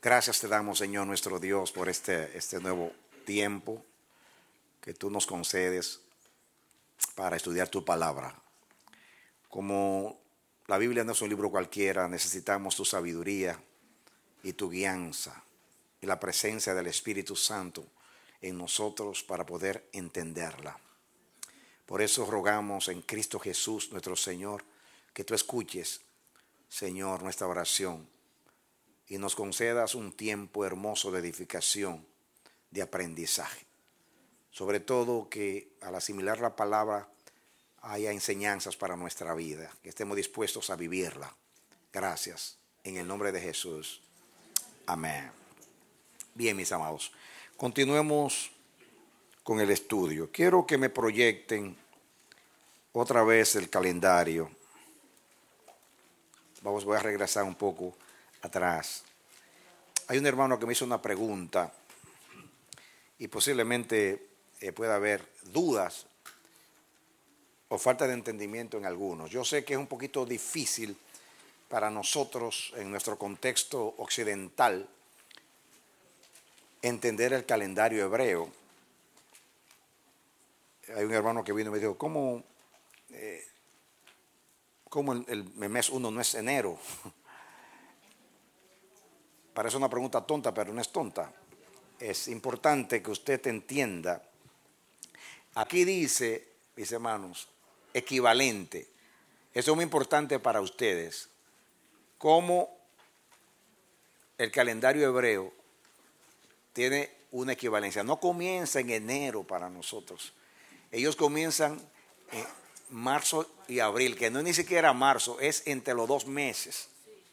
Gracias te damos, Señor nuestro Dios, por este nuevo tiempo que tú nos concedes para estudiar tu palabra. Como la Biblia no es un libro cualquiera, necesitamos tu sabiduría y tu guianza y la presencia del Espíritu Santo en nosotros para poder entenderla. Por eso rogamos en Cristo Jesús, nuestro Señor, que tú escuches, Señor, nuestra oración y nos concedas un tiempo hermoso de edificación, de aprendizaje. Sobre todo que al asimilar la palabra haya enseñanzas para nuestra vida, que estemos dispuestos a vivirla. Gracias. En el nombre de Jesús. Amén. Bien, mis amados, continuemos con el estudio. Quiero que me proyecten otra vez el calendario. Voy a regresar un poco atrás. Hay un hermano que me hizo una pregunta y posiblemente pueda haber dudas o falta de entendimiento en algunos. Yo sé que es un poquito difícil para nosotros en nuestro contexto occidental entender el calendario hebreo. Hay un hermano que vino y me dijo, ¿cómo el mes 1 no es enero? Parece una pregunta tonta, pero no es tonta. Es importante que usted entienda. Aquí dice, mis hermanos, equivalente. Eso es muy importante para ustedes. Cómo el calendario hebreo tiene una equivalencia. No comienza en enero para nosotros. Ellos comienzan en marzo y abril, que no es ni siquiera marzo, es entre los 2 meses.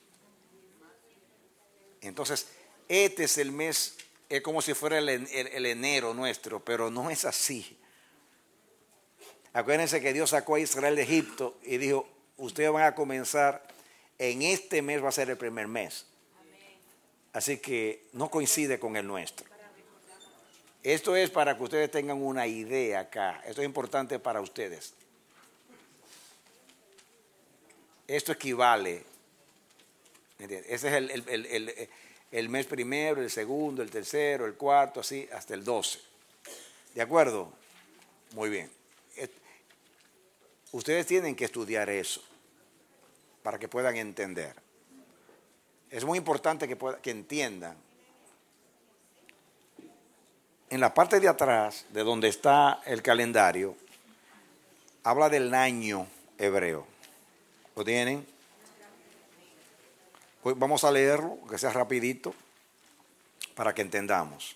Entonces, este es el mes, es como si fuera el enero nuestro, pero no es así. Acuérdense que Dios sacó a Israel de Egipto y dijo, ustedes van a comenzar, en este mes va a ser el primer mes. Así que no coincide con el nuestro. Esto es para que ustedes tengan una idea acá. Esto es importante para ustedes. Esto equivale. Ese es el mes primero, el segundo, el tercero, el cuarto, así hasta el 12. ¿De acuerdo? Muy bien. Ustedes tienen que estudiar eso para que puedan entender. Es muy importante que entiendan. En la parte de atrás, de donde está el calendario, habla del año hebreo. ¿Lo tienen? Pues vamos a leerlo, que sea rapidito, para que entendamos.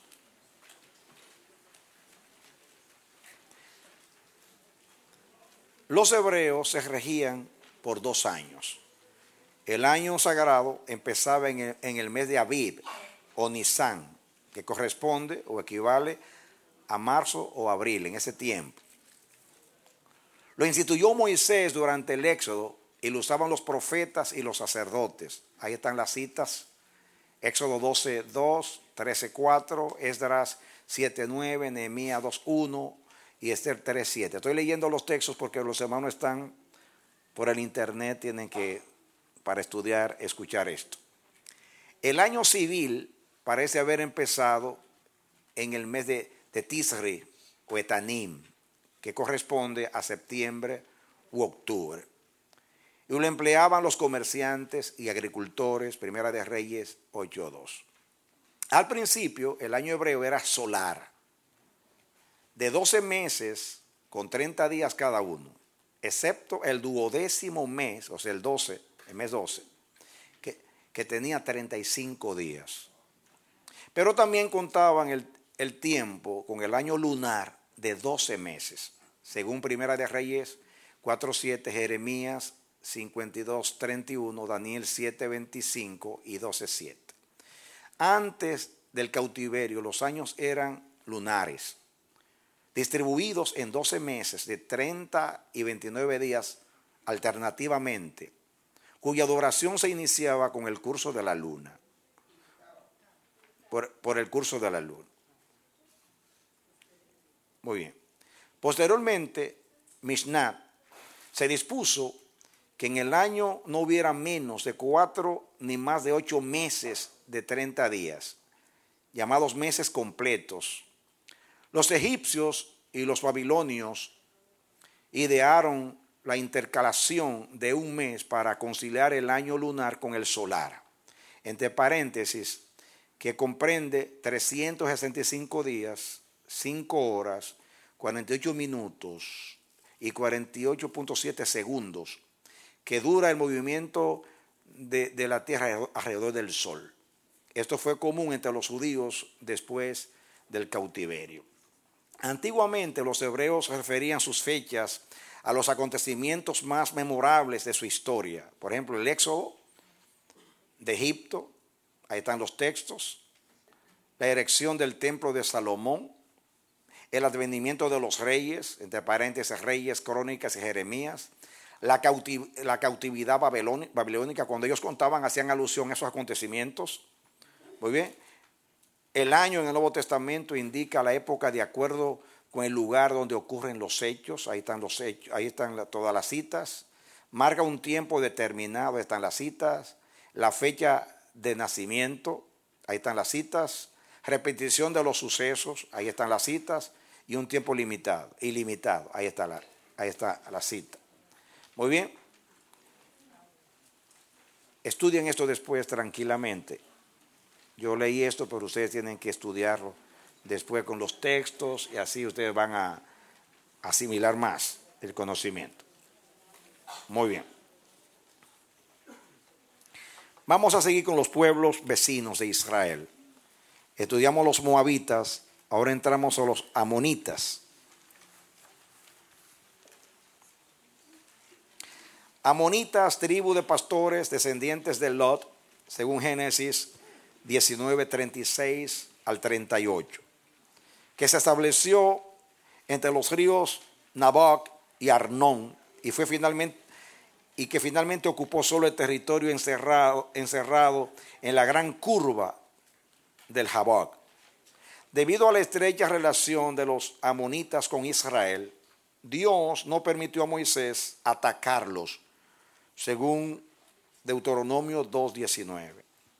Los hebreos se regían por 2 años. El año sagrado empezaba en el mes de Abib o Nisán, que corresponde o equivale a marzo o abril en ese tiempo. Lo instituyó Moisés durante el Éxodo y lo usaban los profetas y los sacerdotes. Ahí están las citas: Éxodo 12:2, 13:4, Esdras 7:9, Nehemías 2:1 y Esther 3:7. Estoy leyendo los textos porque los hermanos están por el internet, tienen que, para estudiar, escuchar esto. El año civil parece haber empezado en el mes de Tisri o Etanim, que corresponde a septiembre u octubre. Y lo empleaban los comerciantes y agricultores, Primera de Reyes 8:2. Al principio, el año hebreo era solar, de 12 meses con 30 días cada uno, excepto el 12º mes, o sea, el 12, el mes 12, que tenía 35 días. Pero también contaban el tiempo con el año lunar de 12 meses, según Primera de Reyes 4:7, Jeremías 52:31, Daniel 7:25 y 12:7. Antes del cautiverio, los años eran lunares, distribuidos en 12 meses de 30 y 29 días alternativamente, cuya duración se iniciaba con el curso de la luna. Por el curso de la luna. Muy bien. Posteriormente, Mishnah se dispuso que en el año no hubiera menos de 4 ni más de 8 meses de 30 días, llamados meses completos. Los egipcios y los babilonios idearon la intercalación de un mes para conciliar el año lunar con el solar, entre paréntesis, que comprende 365 días, 5 horas, 48 minutos y 48.7 segundos, que dura el movimiento de la Tierra alrededor del Sol. Esto fue común entre los judíos después del cautiverio. Antiguamente los hebreos referían sus fechas a los acontecimientos más memorables de su historia. Por ejemplo, el éxodo de Egipto, ahí están los textos, la erección del templo de Salomón, el advenimiento de los reyes, entre paréntesis, Reyes, Crónicas y Jeremías, la cautividad babilónica, cuando ellos contaban, hacían alusión a esos acontecimientos. Muy bien. El año en el Nuevo Testamento indica la época de acuerdo con el lugar donde ocurren los hechos. Ahí están los hechos, ahí están todas las citas. Marca un tiempo determinado, ahí están las citas. La fecha de nacimiento, ahí están las citas. Repetición de los sucesos, ahí están las citas. Y un tiempo ilimitado, ahí está la cita. Muy bien. Estudien esto después tranquilamente. Yo leí esto, pero ustedes tienen que estudiarlo después con los textos y así ustedes van a asimilar más el conocimiento. Muy bien. Vamos a seguir con los pueblos vecinos de Israel. Estudiamos los moabitas, ahora entramos a los amonitas. Amonitas, tribu de pastores, descendientes de Lot, según Génesis 19, 36 al 38, que se estableció entre los ríos Naboc y Arnón y que finalmente ocupó solo el territorio encerrado en la gran curva del Jaboc. Debido a la estrecha relación de los amonitas con Israel, Dios no permitió a Moisés atacarlos, según Deuteronomio 2:19.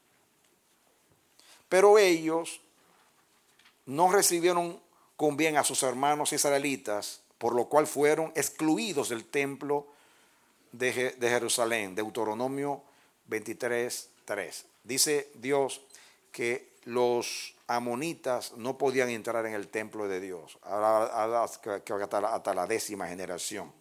Pero ellos no recibieron con bien a sus hermanos israelitas, por lo cual fueron excluidos del templo de Jerusalén. Deuteronomio 23:3. Dice Dios que los amonitas no podían entrar en el templo de Dios hasta la 10ª generación.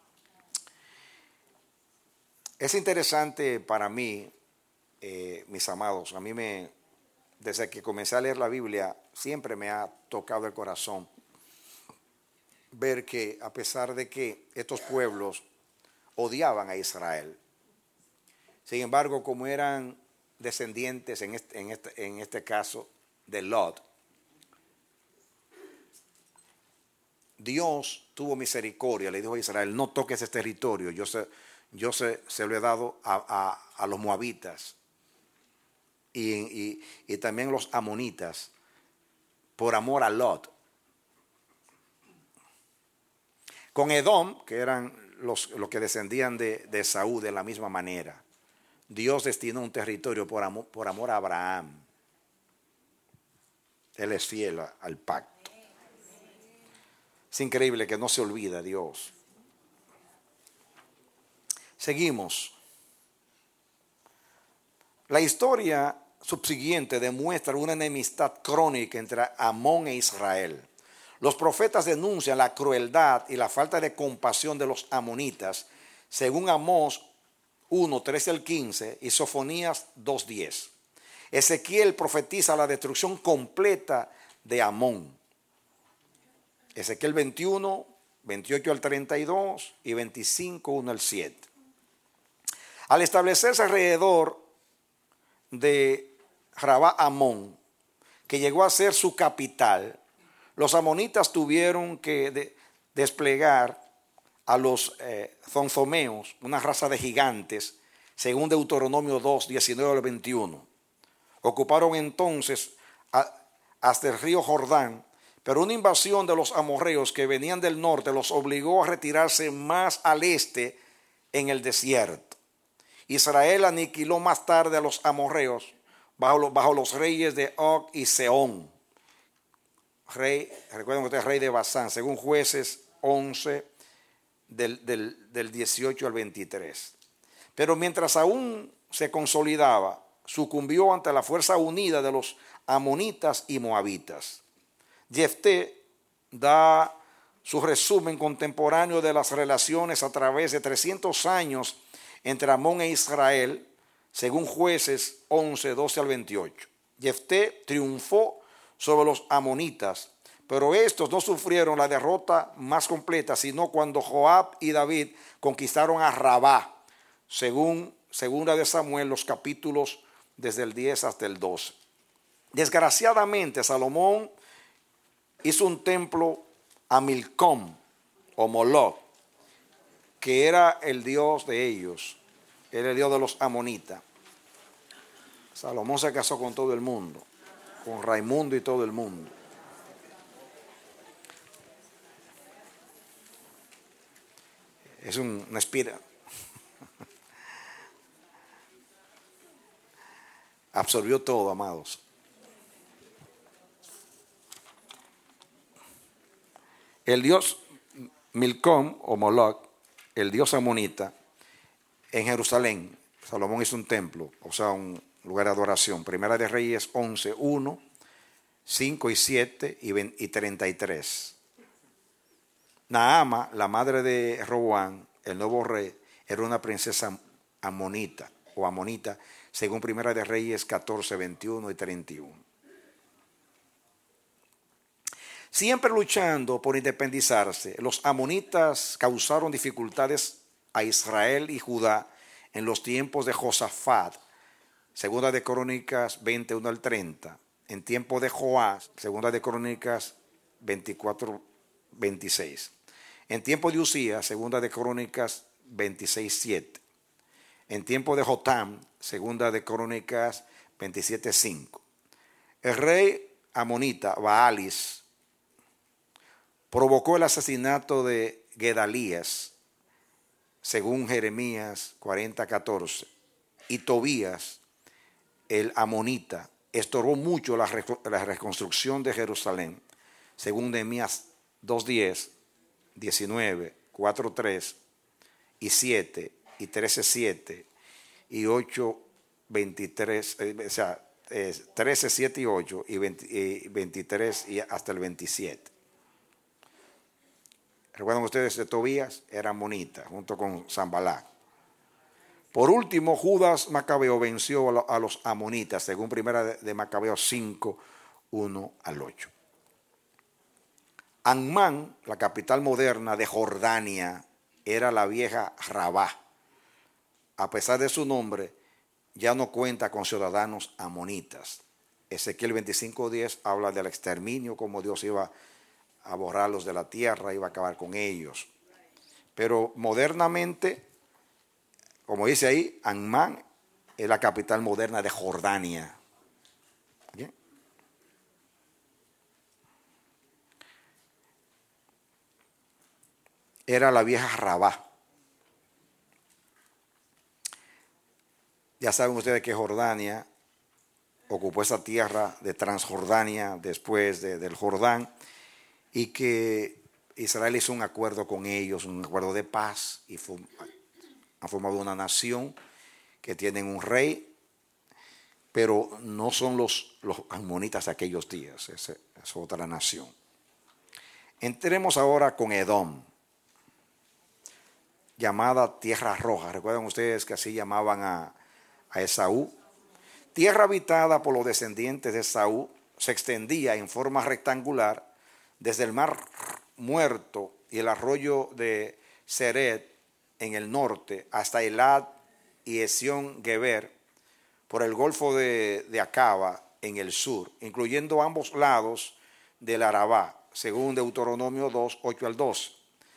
Es interesante para mí, mis amados, desde que comencé a leer la Biblia, siempre me ha tocado el corazón ver que a pesar de que estos pueblos odiaban a Israel, sin embargo, como eran descendientes en este caso de Lot, Dios tuvo misericordia, le dijo a Israel: no toques ese territorio, yo se lo he dado a los moabitas y también los amonitas, por amor a Lot. Con Edom, que eran los que descendían de Saúl, de la misma manera, Dios destinó un territorio por amor a Abraham. Él es fiel al pacto. Es increíble que no se olvida Dios. Seguimos. La historia subsiguiente demuestra una enemistad crónica entre Amón e Israel. Los profetas denuncian la crueldad y la falta de compasión de los amonitas, según Amós 1, 13 al 15 y Sofonías 2:10. Ezequiel profetiza la destrucción completa de Amón. Ezequiel 21, 28 al 32 y 25, 1 al 7. Al establecerse alrededor de Rabá Amón, que llegó a ser su capital, los amonitas tuvieron que desplegar a los zonzomeos, una raza de gigantes, según Deuteronomio 2, 19 al 21. Ocuparon entonces hasta el río Jordán, pero una invasión de los amorreos que venían del norte los obligó a retirarse más al este en el desierto. Israel aniquiló más tarde a los amorreos, bajo los reyes de Og y Sehón. Recuerden ustedes, rey de Basán, según Jueces 11, del 18 al 23. Pero mientras aún se consolidaba, sucumbió ante la fuerza unida de los amonitas y moabitas. Jefté da su resumen contemporáneo de las relaciones a través de 300 años entre Amón e Israel, según Jueces 11, 12 al 28. Jefté triunfó sobre los amonitas, pero estos no sufrieron la derrota más completa, sino cuando Joab y David conquistaron a Rabá, según Segunda de Samuel, los capítulos desde el 10 hasta el 12. Desgraciadamente, Salomón hizo un templo a Milcom o Moloch, que era el dios de ellos, era el dios de los amonitas. Salomón se casó con todo el mundo, con Raimundo y todo el mundo. Es una espira. Absorbió todo, amados. El dios Milcom o Moloch, el dios amonita, en Jerusalén, Salomón hizo un templo, o sea, un lugar de adoración. Primera de Reyes 11, 1, 5 y 7 y 33. Naama, la madre de Roboam, el nuevo rey, era una princesa amonita o amonita, según Primera de Reyes 14, 21 y 31. Siempre luchando por independizarse, los amonitas causaron dificultades a Israel y Judá en los tiempos de Josafat, Segunda de Crónicas 21 al 30, en tiempo de Joás, Segunda de Crónicas 24, 26, en tiempo de Usías, Segunda de Crónicas 26, 7, en tiempo de Jotam, Segunda de Crónicas 27, 5. El rey amonita Baalis provocó el asesinato de Gedalías, según Jeremías 40, 14, y Tobías, el amonita, estorbó mucho la reconstrucción de Jerusalén, según Nehemías 2:10, 19, 4:3 y 7 y 13:7 y 8:23, o sea, 13, 7 y 8 y 23 y hasta el 27. Recuerdan ustedes de Tobías, era amonita, junto con Sanballat. Por último, Judas Macabeo venció a los amonitas, según Primera de Macabeo 5, 1 al 8. Amán, la capital moderna de Jordania, era la vieja Rabá. A pesar de su nombre, ya no cuenta con ciudadanos amonitas. Ezequiel 25:10 habla del exterminio, como Dios iba a borrarlos de la tierra, iba a acabar con ellos. Pero modernamente, como dice ahí, Amán es la capital moderna de Jordania. ¿Bien? Era la vieja Rabá. Ya saben ustedes que Jordania ocupó esa tierra de Transjordania después del Jordán, y que Israel hizo un acuerdo con ellos, un acuerdo de paz, y han formado una nación que tienen un rey, pero no son los amonitas de aquellos días, es otra nación. Entremos ahora con Edom, llamada Tierra Roja. Recuerdan ustedes que así llamaban a Esaú. Tierra habitada por los descendientes de Esaú, se extendía en forma rectangular desde el mar Muerto y el arroyo de Sered en el norte hasta Elad y Esión Geber por el golfo de Acaba en el sur, incluyendo ambos lados del Arabá, según Deuteronomio 2, 8 al 12.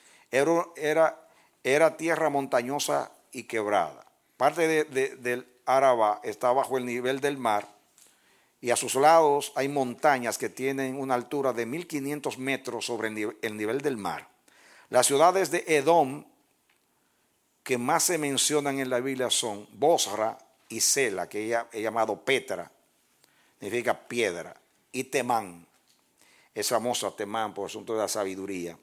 Era tierra montañosa y quebrada. Parte del Arabá está bajo el nivel del mar, y a sus lados hay montañas que tienen una altura de 1500 metros sobre el nivel del mar. Las ciudades de Edom que más se mencionan en la Biblia son Bosra y Sela, que he llamado Petra, significa piedra. Y Temán, es famosa Temán por asunto de la sabiduría.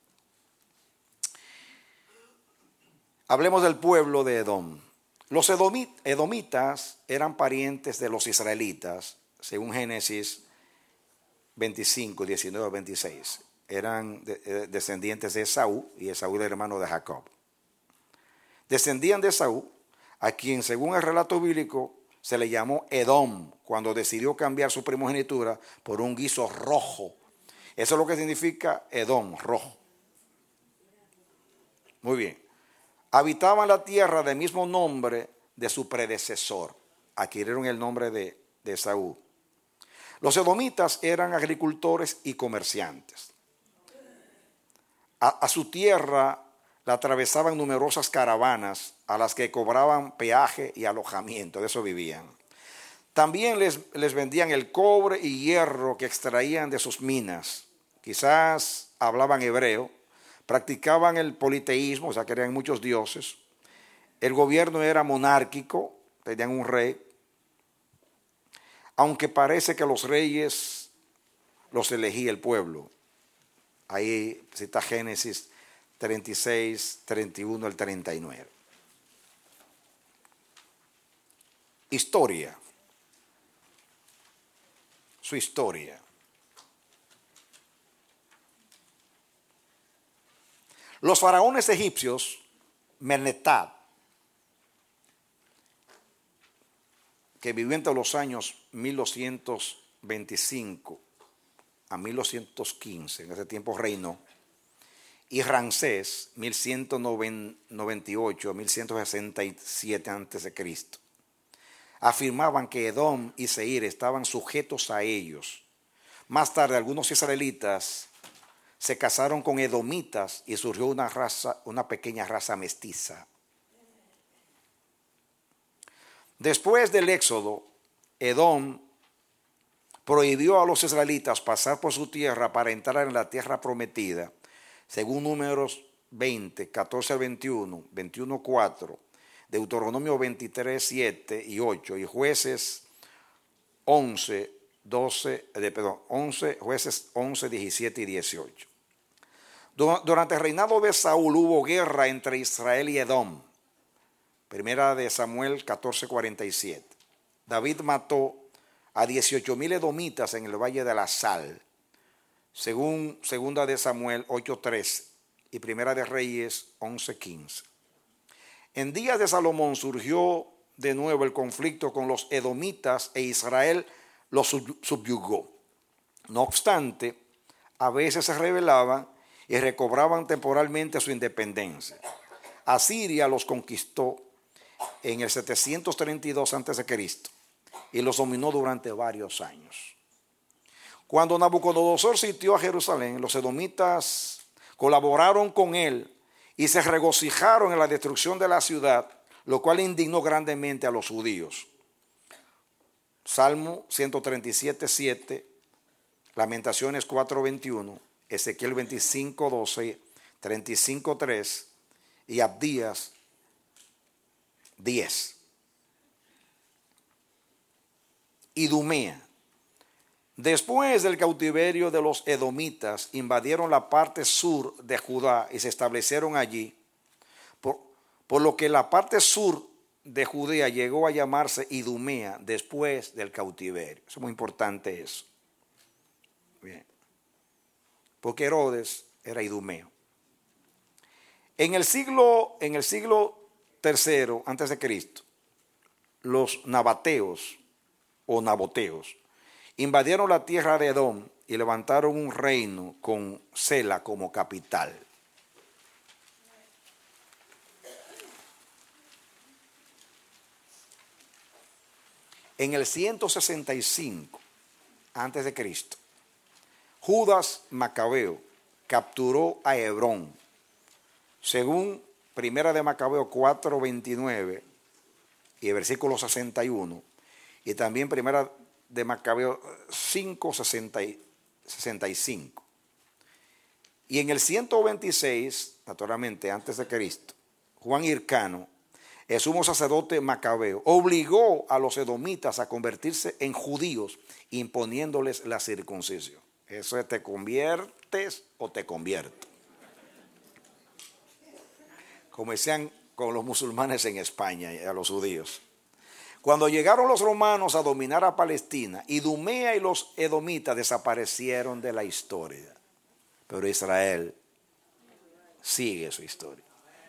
Hablemos del pueblo de Edom. Los edomitas eran parientes de los israelitas, según Génesis 25, 19, 26. Eran descendientes de Esaú, y Esaú era hermano de Jacob. Descendían de Esaú, a quien según el relato bíblico se le llamó Edom, cuando decidió cambiar su primogenitura por un guiso rojo. Eso es lo que significa Edom, rojo. Muy bien. Habitaban la tierra del mismo nombre de su predecesor. Adquirieron el nombre de Esaú. Los edomitas eran agricultores y comerciantes. A su tierra la atravesaban numerosas caravanas a las que cobraban peaje y alojamiento, de eso vivían. También les vendían el cobre y hierro que extraían de sus minas. Quizás hablaban hebreo, practicaban el politeísmo, o sea, que eran muchos dioses. El gobierno era monárquico, tenían un rey, aunque parece que los reyes los elegía el pueblo. Ahí cita Génesis 36, 31 al 39. Historia. Su historia. Los faraones egipcios, Menetap, que vivió entre los años 1225 a 1215, en ese tiempo reinó, y Ramsés, 1198 a 1167 a.C., afirmaban que Edom y Seir estaban sujetos a ellos. Más tarde, algunos israelitas se casaron con edomitas y surgió una pequeña raza mestiza. Después del éxodo, Edom prohibió a los israelitas pasar por su tierra para entrar en la tierra prometida, según Números 20, 14 al 21, 21, 4, Deuteronomio 23, 7 y 8, y Jueces 11, Jueces 11, 17 y 18. Durante el reinado de Saúl hubo guerra entre Israel y Edom. Primera de Samuel 14, 47. David mató a 18,000 edomitas en el Valle de la Sal, según Segunda de Samuel 8:13 y Primera de Reyes 11:15. En días de Salomón surgió de nuevo el conflicto con los edomitas e Israel los subyugó. No obstante, a veces se rebelaban y recobraban temporalmente su independencia. Asiria los conquistó en el 732 a.C. y los dominó durante varios años. Cuando Nabucodonosor sitió a Jerusalén, los edomitas colaboraron con él y se regocijaron en la destrucción de la ciudad, lo cual indignó grandemente a los judíos. Salmo 137, 7, Lamentaciones 4, 21, Ezequiel 25, 12, 35, 3 y Abdías 10. Idumea. Después del cautiverio de los edomitas, invadieron la parte sur de Judá y se establecieron allí, por lo que la parte sur de Judea llegó a llamarse Idumea después del cautiverio. Es muy importante eso. Bien. Porque Herodes era idumeo. En el siglo III antes de Cristo, los nabateos o naboteos invadieron la tierra de Edom y levantaron un reino con Sela como capital. En el 165 antes de Cristo, Judas Macabeo capturó a Hebrón, según Primera de Macabeo 4:29 y el versículo 61, y también Primera de Macabeo 5:65. Y en el 126, naturalmente antes de Cristo, Juan Hircano el sumo sacerdote Macabeo, obligó a los edomitas a convertirse en judíos, imponiéndoles la circuncisión. Eso es, te conviertes o te convierto. Como decían con los musulmanes en España y a los judíos. Cuando llegaron los romanos a dominar a Palestina, Idumea y los edomitas desaparecieron de la historia. Pero Israel sigue su historia.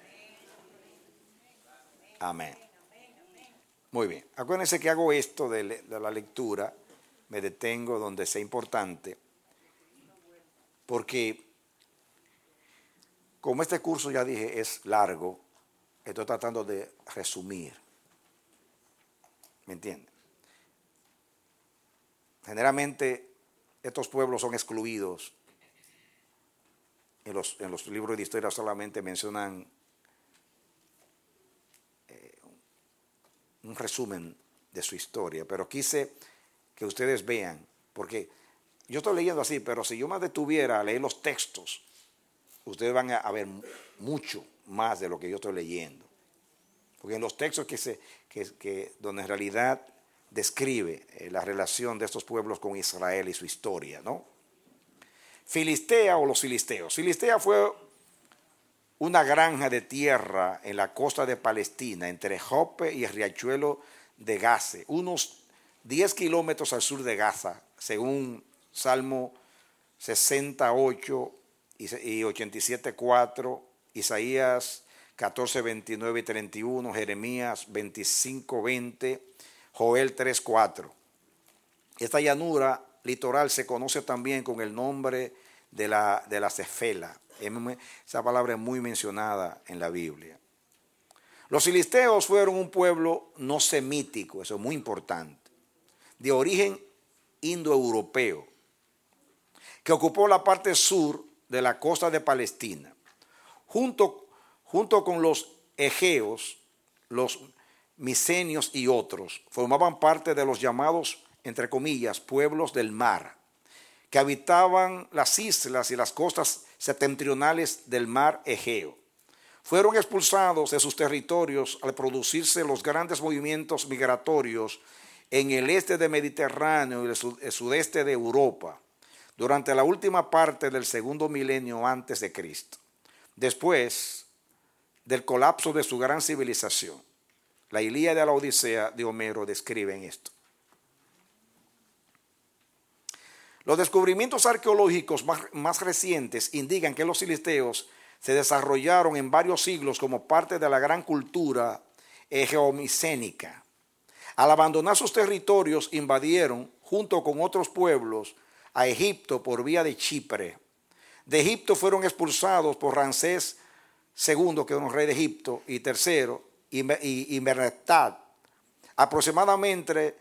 Amén. Muy bien. Acuérdense que hago esto de la lectura, me detengo donde sea importante, porque como este curso, ya dije, es largo, estoy tratando de resumir. ¿Me entienden? Generalmente estos pueblos son excluidos. En los libros de historia solamente mencionan un resumen de su historia, pero quise que ustedes vean, porque yo estoy leyendo así, pero si yo me detuviera a leer los textos, ustedes van a ver mucho más de lo que yo estoy leyendo. Porque en los textos donde en realidad describe la relación de estos pueblos con Israel y su historia, ¿no? Filistea o los filisteos. Filistea fue una granja de tierra en la costa de Palestina, entre Jope y el riachuelo de Gaza, unos 10 kilómetros al sur de Gaza, según Salmo 68 y 87:4, Isaías 14, 29 y 31, Jeremías 25, 20, Joel 3, 4. Esta llanura litoral se conoce también con el nombre de la Cefela. Esa palabra es muy mencionada en la Biblia. Los filisteos fueron un pueblo no semítico, eso es muy importante, de origen indoeuropeo, que ocupó la parte sur de la costa de Palestina, junto con los egeos, los micenios y otros, formaban parte de los llamados, entre comillas, pueblos del mar, que habitaban las islas y las costas septentrionales del mar Egeo. Fueron expulsados de sus territorios al producirse los grandes movimientos migratorios en el este del Mediterráneo y el sudeste de Europa, durante la última parte del segundo milenio antes de Cristo, después del colapso de su gran civilización. La Ilíada y la Odisea de Homero describen esto. Los descubrimientos arqueológicos más recientes indican que los filisteos se desarrollaron en varios siglos como parte de la gran cultura egeomicénica. Al abandonar sus territorios, invadieron, junto con otros pueblos, a Egipto por vía de Chipre. De Egipto fueron expulsados por Ramsés II, que era un rey de Egipto, y tercero, y Merneptah, aproximadamente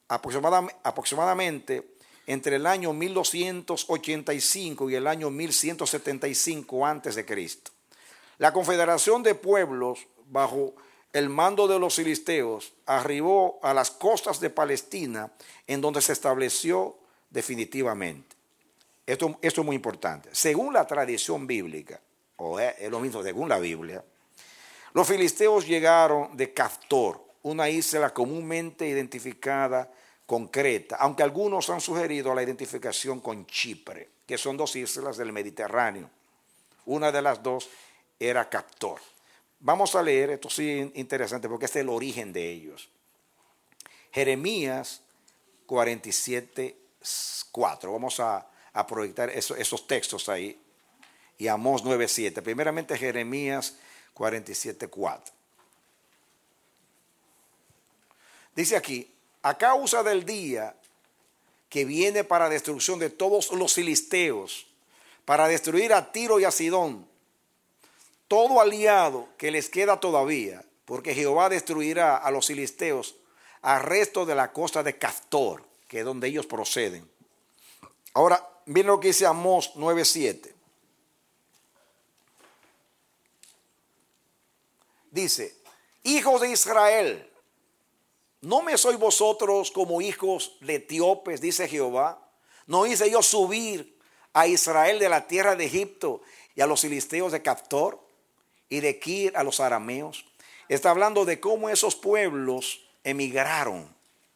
entre el año 1285 y el año 1175 a.C. La confederación de pueblos, bajo el mando de los filisteos, arribó a las costas de Palestina, en donde se estableció definitivamente. Esto es muy importante. Según la tradición bíblica, o es lo mismo según la Biblia, los filisteos llegaron de Caftor, una isla comúnmente identificada con Creta, aunque algunos han sugerido la identificación con Chipre, que son dos islas del Mediterráneo. Una de las dos era Caftor. Vamos a leer, esto sí es interesante porque es el origen de ellos. Jeremías 47:4. Vamos a proyectar esos textos ahí. Y Amós 9:7. Primeramente Jeremías 47:4. Dice aquí: a causa del día que viene para destrucción de todos los filisteos, para destruir a Tiro y a Sidón, todo aliado que les queda todavía, porque Jehová destruirá a los filisteos al resto de la costa de Caftor, que es donde ellos proceden. Ahora, miren lo que dice Amós 9:7. Dice: hijos de Israel, ¿no me sois vosotros como hijos de etíopes, dice Jehová? ¿No hice yo subir a Israel de la tierra de Egipto y a los filisteos de Caftor y de Kir a los arameos? Está hablando de cómo esos pueblos emigraron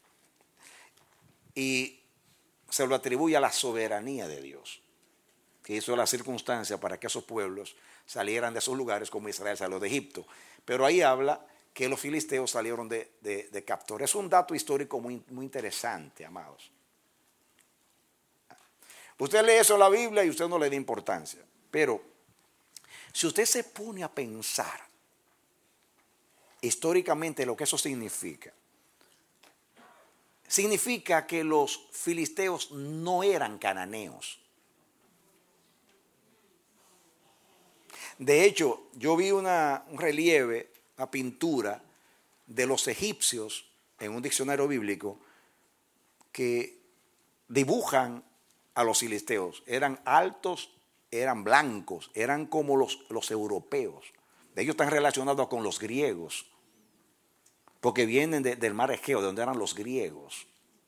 y se lo atribuye a la soberanía de Dios, que hizo la circunstancia para que esos pueblos salieran de esos lugares como Israel salió de Egipto. Pero ahí habla que los filisteos salieron de captor. Es un dato histórico muy, muy interesante, amados. Usted lee eso en la Biblia y usted no le da importancia. Pero si usted se pone a pensar históricamente lo que eso significa que los filisteos no eran cananeos. De hecho, yo vi un relieve, una pintura de los egipcios en un diccionario bíblico que dibujan a los filisteos. Eran altos, eran blancos, eran como los europeos. Ellos están relacionados con los griegos, porque vienen del mar Egeo, de donde eran los griegos.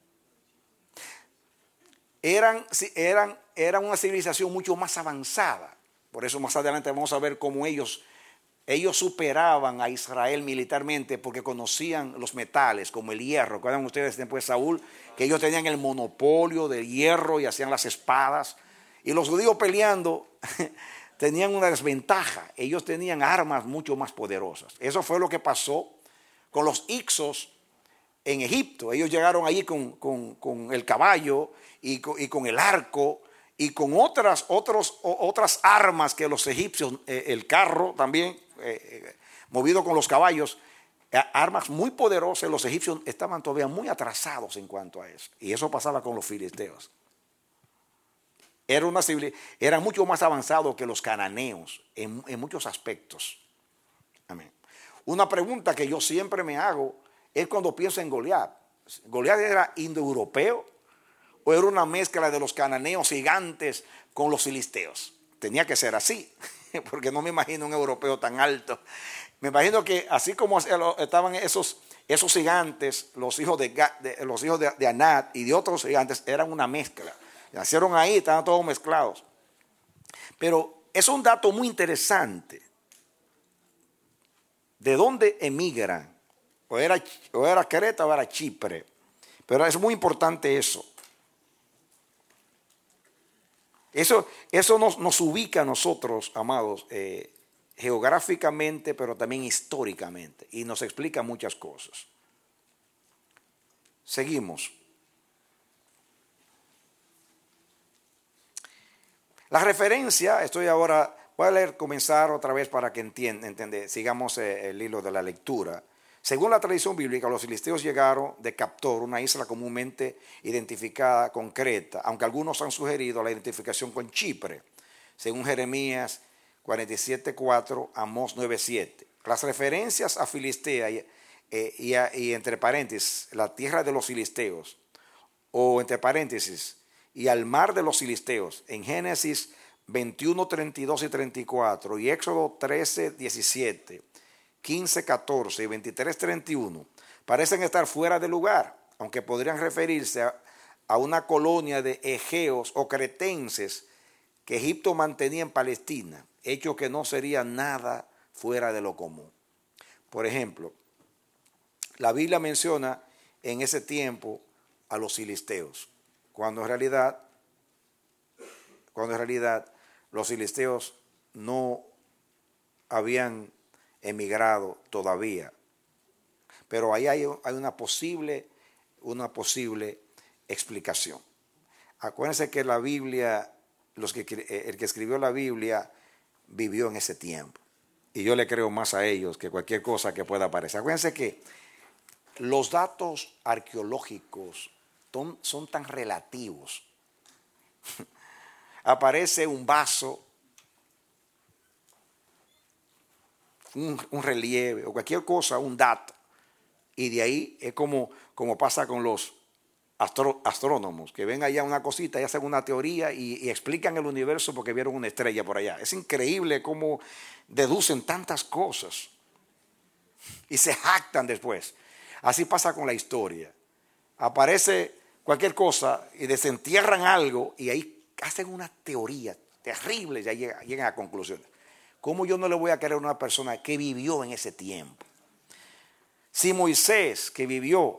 Eran una civilización mucho más avanzada. Por eso más adelante vamos a ver cómo ellos superaban a Israel militarmente, porque conocían los metales como el hierro. ¿Recuerdan ustedes después de Saúl? Que ellos tenían el monopolio del hierro y hacían las espadas. Y los judíos peleando tenían una desventaja. Ellos tenían armas mucho más poderosas. Eso fue lo que pasó con los Hicsos en Egipto. Ellos llegaron allí con el caballo y con el arco y con otras armas que los egipcios, el carro también, movido con los caballos, armas muy poderosas. Los egipcios estaban todavía muy atrasados en cuanto a eso. Y eso pasaba con los filisteos. Eran mucho más avanzados que los cananeos en muchos aspectos. Amén. Una pregunta que yo siempre me hago es cuando pienso en Goliat. ¿Goliat era indoeuropeo o era una mezcla de los cananeos gigantes con los filisteos? Tenía que ser así, porque no me imagino un europeo tan alto. Me imagino que así como estaban esos gigantes, los hijos de Anat y de otros gigantes, eran una mezcla. Nacieron ahí, estaban todos mezclados. Pero es un dato muy interesante. ¿De dónde emigran? O era Creta o era Chipre. Pero es muy importante eso. Eso nos ubica a nosotros, amados, geográficamente, pero también históricamente. Y nos explica muchas cosas. Seguimos. La referencia, voy a comenzar otra vez para que entienda, sigamos el hilo de la lectura. Según la tradición bíblica, los filisteos llegaron de Captor, una isla comúnmente identificada con Creta, aunque algunos han sugerido la identificación con Chipre, según Jeremías 47:4, Amós 9:7. Las referencias a Filistea y entre paréntesis, la tierra de los filisteos, o entre paréntesis, y al mar de los filisteos, en Génesis 21, 32 y 34, y Éxodo 13, 17, 15, 14 y 23, 31, parecen estar fuera de lugar, aunque podrían referirse a una colonia de egeos o cretenses que Egipto mantenía en Palestina, hecho que no sería nada fuera de lo común. Por ejemplo, la Biblia menciona en ese tiempo a los filisteos, cuando en realidad los filisteos no habían emigrado todavía. Pero ahí hay una posible explicación. Acuérdense que la Biblia, el que escribió la Biblia vivió en ese tiempo. Y yo le creo más a ellos que cualquier cosa que pueda aparecer. Acuérdense que los datos arqueológicos son tan relativos. Aparece un vaso, un relieve o cualquier cosa, un dato. Y de ahí es como pasa con los astrónomos, que ven allá una cosita y hacen una teoría y explican el universo porque vieron una estrella por allá. Es increíble cómo deducen tantas cosas y se jactan después. Así pasa con la historia. Aparece cualquier cosa y desentierran algo y ahí hacen una teoría terrible y llegan a conclusiones. ¿Cómo yo no le voy a creer a una persona que vivió en ese tiempo? Si Moisés, que vivió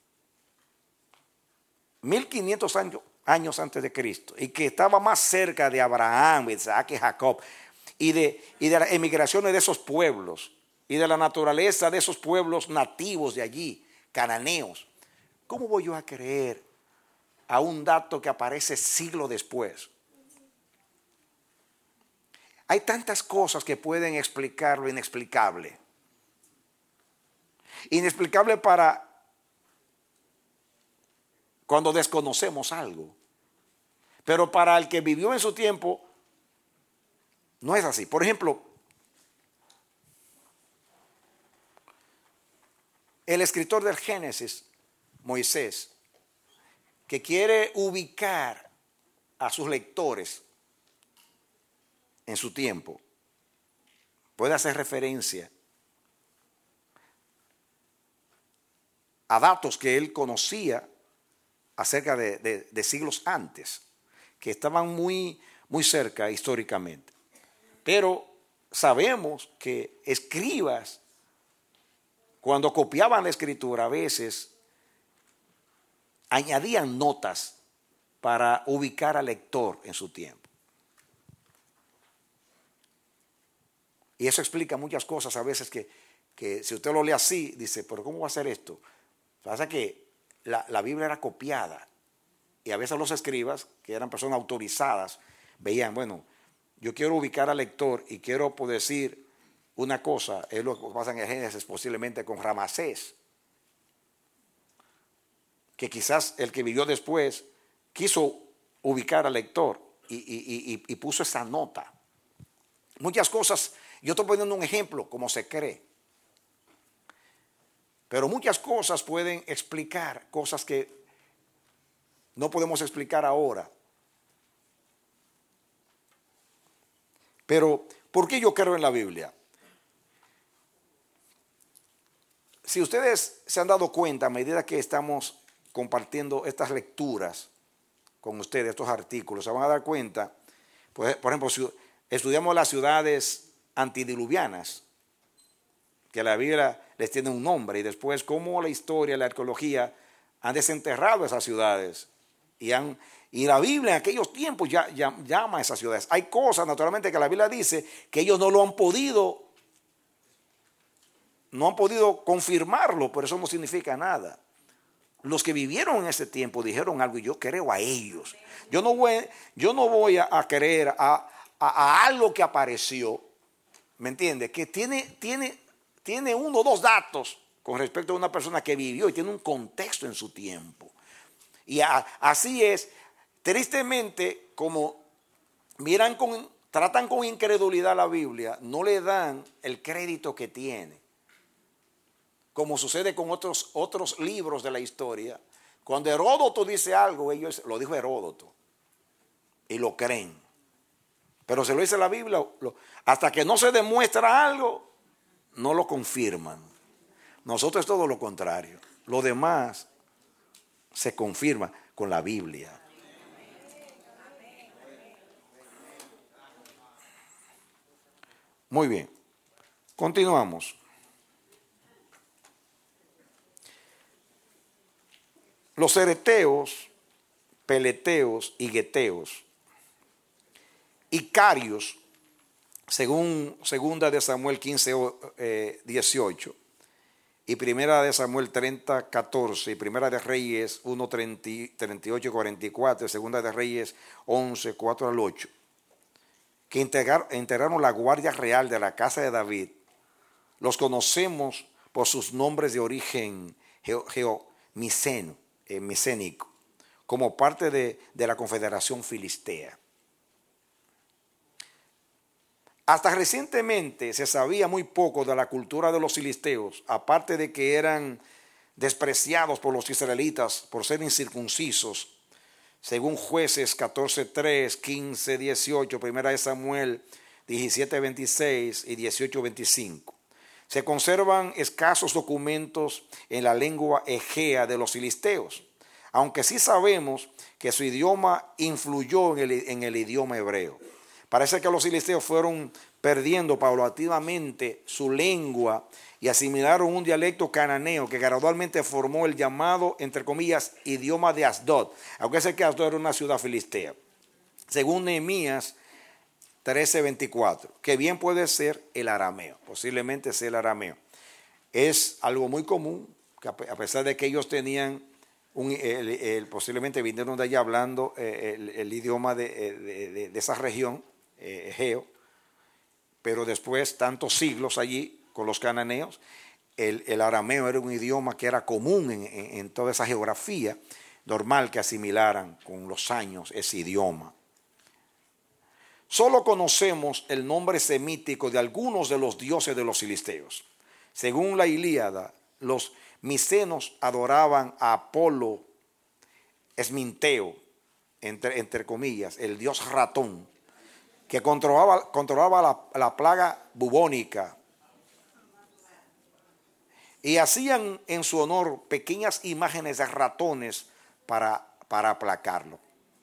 1500 años antes de Cristo y que estaba más cerca de Abraham, Isaac y Jacob y de las emigraciones de esos pueblos y de la naturaleza de esos pueblos nativos de allí, cananeos, ¿cómo voy yo a creer a un dato que aparece siglos después? Hay tantas cosas que pueden explicar lo inexplicable. Inexplicable para cuando desconocemos algo. Pero para el que vivió en su tiempo, no es así. Por ejemplo, el escritor del Génesis, Moisés, que quiere ubicar a sus lectores en su tiempo, puede hacer referencia a datos que él conocía acerca de siglos antes, que estaban muy, muy cerca históricamente. Pero sabemos que escribas, cuando copiaban la escritura, a veces añadían notas para ubicar al lector en su tiempo. Y eso explica muchas cosas a veces que si usted lo lee así, dice, pero ¿cómo va a ser esto? Pasa que la Biblia era copiada y a veces los escribas, que eran personas autorizadas, veían, bueno, yo quiero ubicar al lector y quiero poder decir una cosa, es lo que pasa en el Génesis posiblemente con Ramasés, que quizás el que vivió después quiso ubicar al lector y puso esa nota. Muchas cosas, yo estoy poniendo un ejemplo como se cree, pero muchas cosas pueden explicar cosas que no podemos explicar ahora. Pero, ¿por qué yo creo en la Biblia? Si ustedes se han dado cuenta a medida que estamos compartiendo estas lecturas con ustedes, estos artículos, se van a dar cuenta, pues, por ejemplo, si estudiamos las ciudades antidiluvianas, que la Biblia les tiene un nombre, y después cómo la historia y la arqueología han desenterrado esas ciudades, y la Biblia en aquellos tiempos ya llama a esas ciudades. Hay cosas, naturalmente, que la Biblia dice que ellos no han podido confirmarlo, pero eso no significa nada. Los que vivieron en ese tiempo dijeron algo y yo creo a ellos. Yo no voy a creer a algo que apareció, ¿me entiende? Que tiene uno o dos datos con respecto a una persona que vivió y tiene un contexto en su tiempo. Y así es, tristemente, como tratan con incredulidad la Biblia, no le dan el crédito que tiene. Como sucede con otros libros de la historia. Cuando Heródoto dice algo, ellos lo dijo Heródoto y lo creen. Pero se lo dice la Biblia, hasta que no se demuestra algo, no lo confirman. Nosotros es todo lo contrario. Lo demás se confirma con la Biblia. Muy bien, continuamos. Los ereteos, peleteos y geteos, icarios, según segunda de Samuel 15, 18, y primera de Samuel 30, 14, y primera de Reyes 1, 38 y 44, y segunda de Reyes 11, 4 al 8, que integraron la guardia real de la casa de David, los conocemos por sus nombres de origen micénico, como parte de la confederación filistea. Hasta recientemente se sabía muy poco de la cultura de los filisteos, aparte de que eran despreciados por los israelitas por ser incircuncisos, según Jueces 14:3, 15:18, primera de Samuel 17:26 y 18:25. Se conservan escasos documentos en la lengua egea de los filisteos, aunque sí sabemos que su idioma influyó en el idioma hebreo. Parece que los filisteos fueron perdiendo paulatinamente su lengua y asimilaron un dialecto cananeo que gradualmente formó el llamado, entre comillas, idioma de Asdod, aunque sé que Asdod era una ciudad filistea. Según Nehemías 13:24, que bien puede ser el arameo, posiblemente sea el arameo. Es algo muy común, que a pesar de que ellos tenían, posiblemente vinieron de allá hablando el idioma de esa región, Egeo, pero después, tantos siglos allí con los cananeos, el arameo era un idioma que era común en toda esa geografía, normal que asimilaran con los años ese idioma. Solo conocemos el nombre semítico de algunos de los dioses de los filisteos. Según la Ilíada, los micenos adoraban a Apolo Esminteo, entre comillas, el dios ratón, que controlaba la plaga bubónica. Y hacían en su honor pequeñas imágenes de ratones para aplacarlo.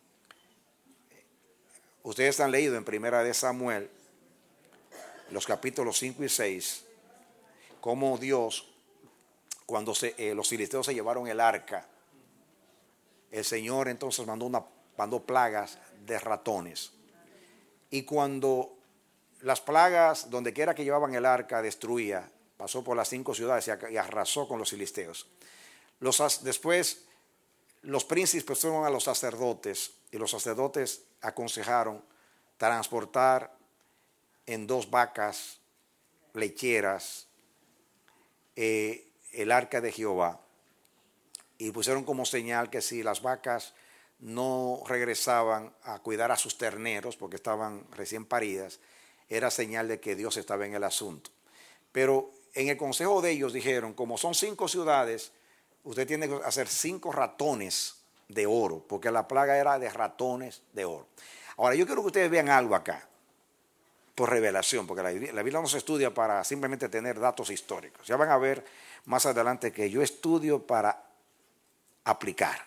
Ustedes han leído en Primera de Samuel, los capítulos 5 y 6, cómo Dios, cuando los filisteos se llevaron el arca, el Señor entonces mandó plagas de ratones. Y cuando las plagas, donde quiera que llevaban el arca, destruía, pasó por las 5 ciudades y arrasó con los filisteos. Después los príncipes fueron a los sacerdotes y los sacerdotes aconsejaron transportar en 2 vacas lecheras el arca de Jehová, y pusieron como señal que si las vacas no regresaban a cuidar a sus terneros porque estaban recién paridas, era señal de que Dios estaba en el asunto. Pero en el consejo de ellos dijeron, como son 5 ciudades, usted tiene que hacer 5 ratones de oro, porque la plaga era de ratones de oro. Ahora, yo quiero que ustedes vean algo acá, por revelación, porque la Biblia no se estudia para simplemente tener datos históricos. Ya van a ver más adelante que yo estudio para aplicar.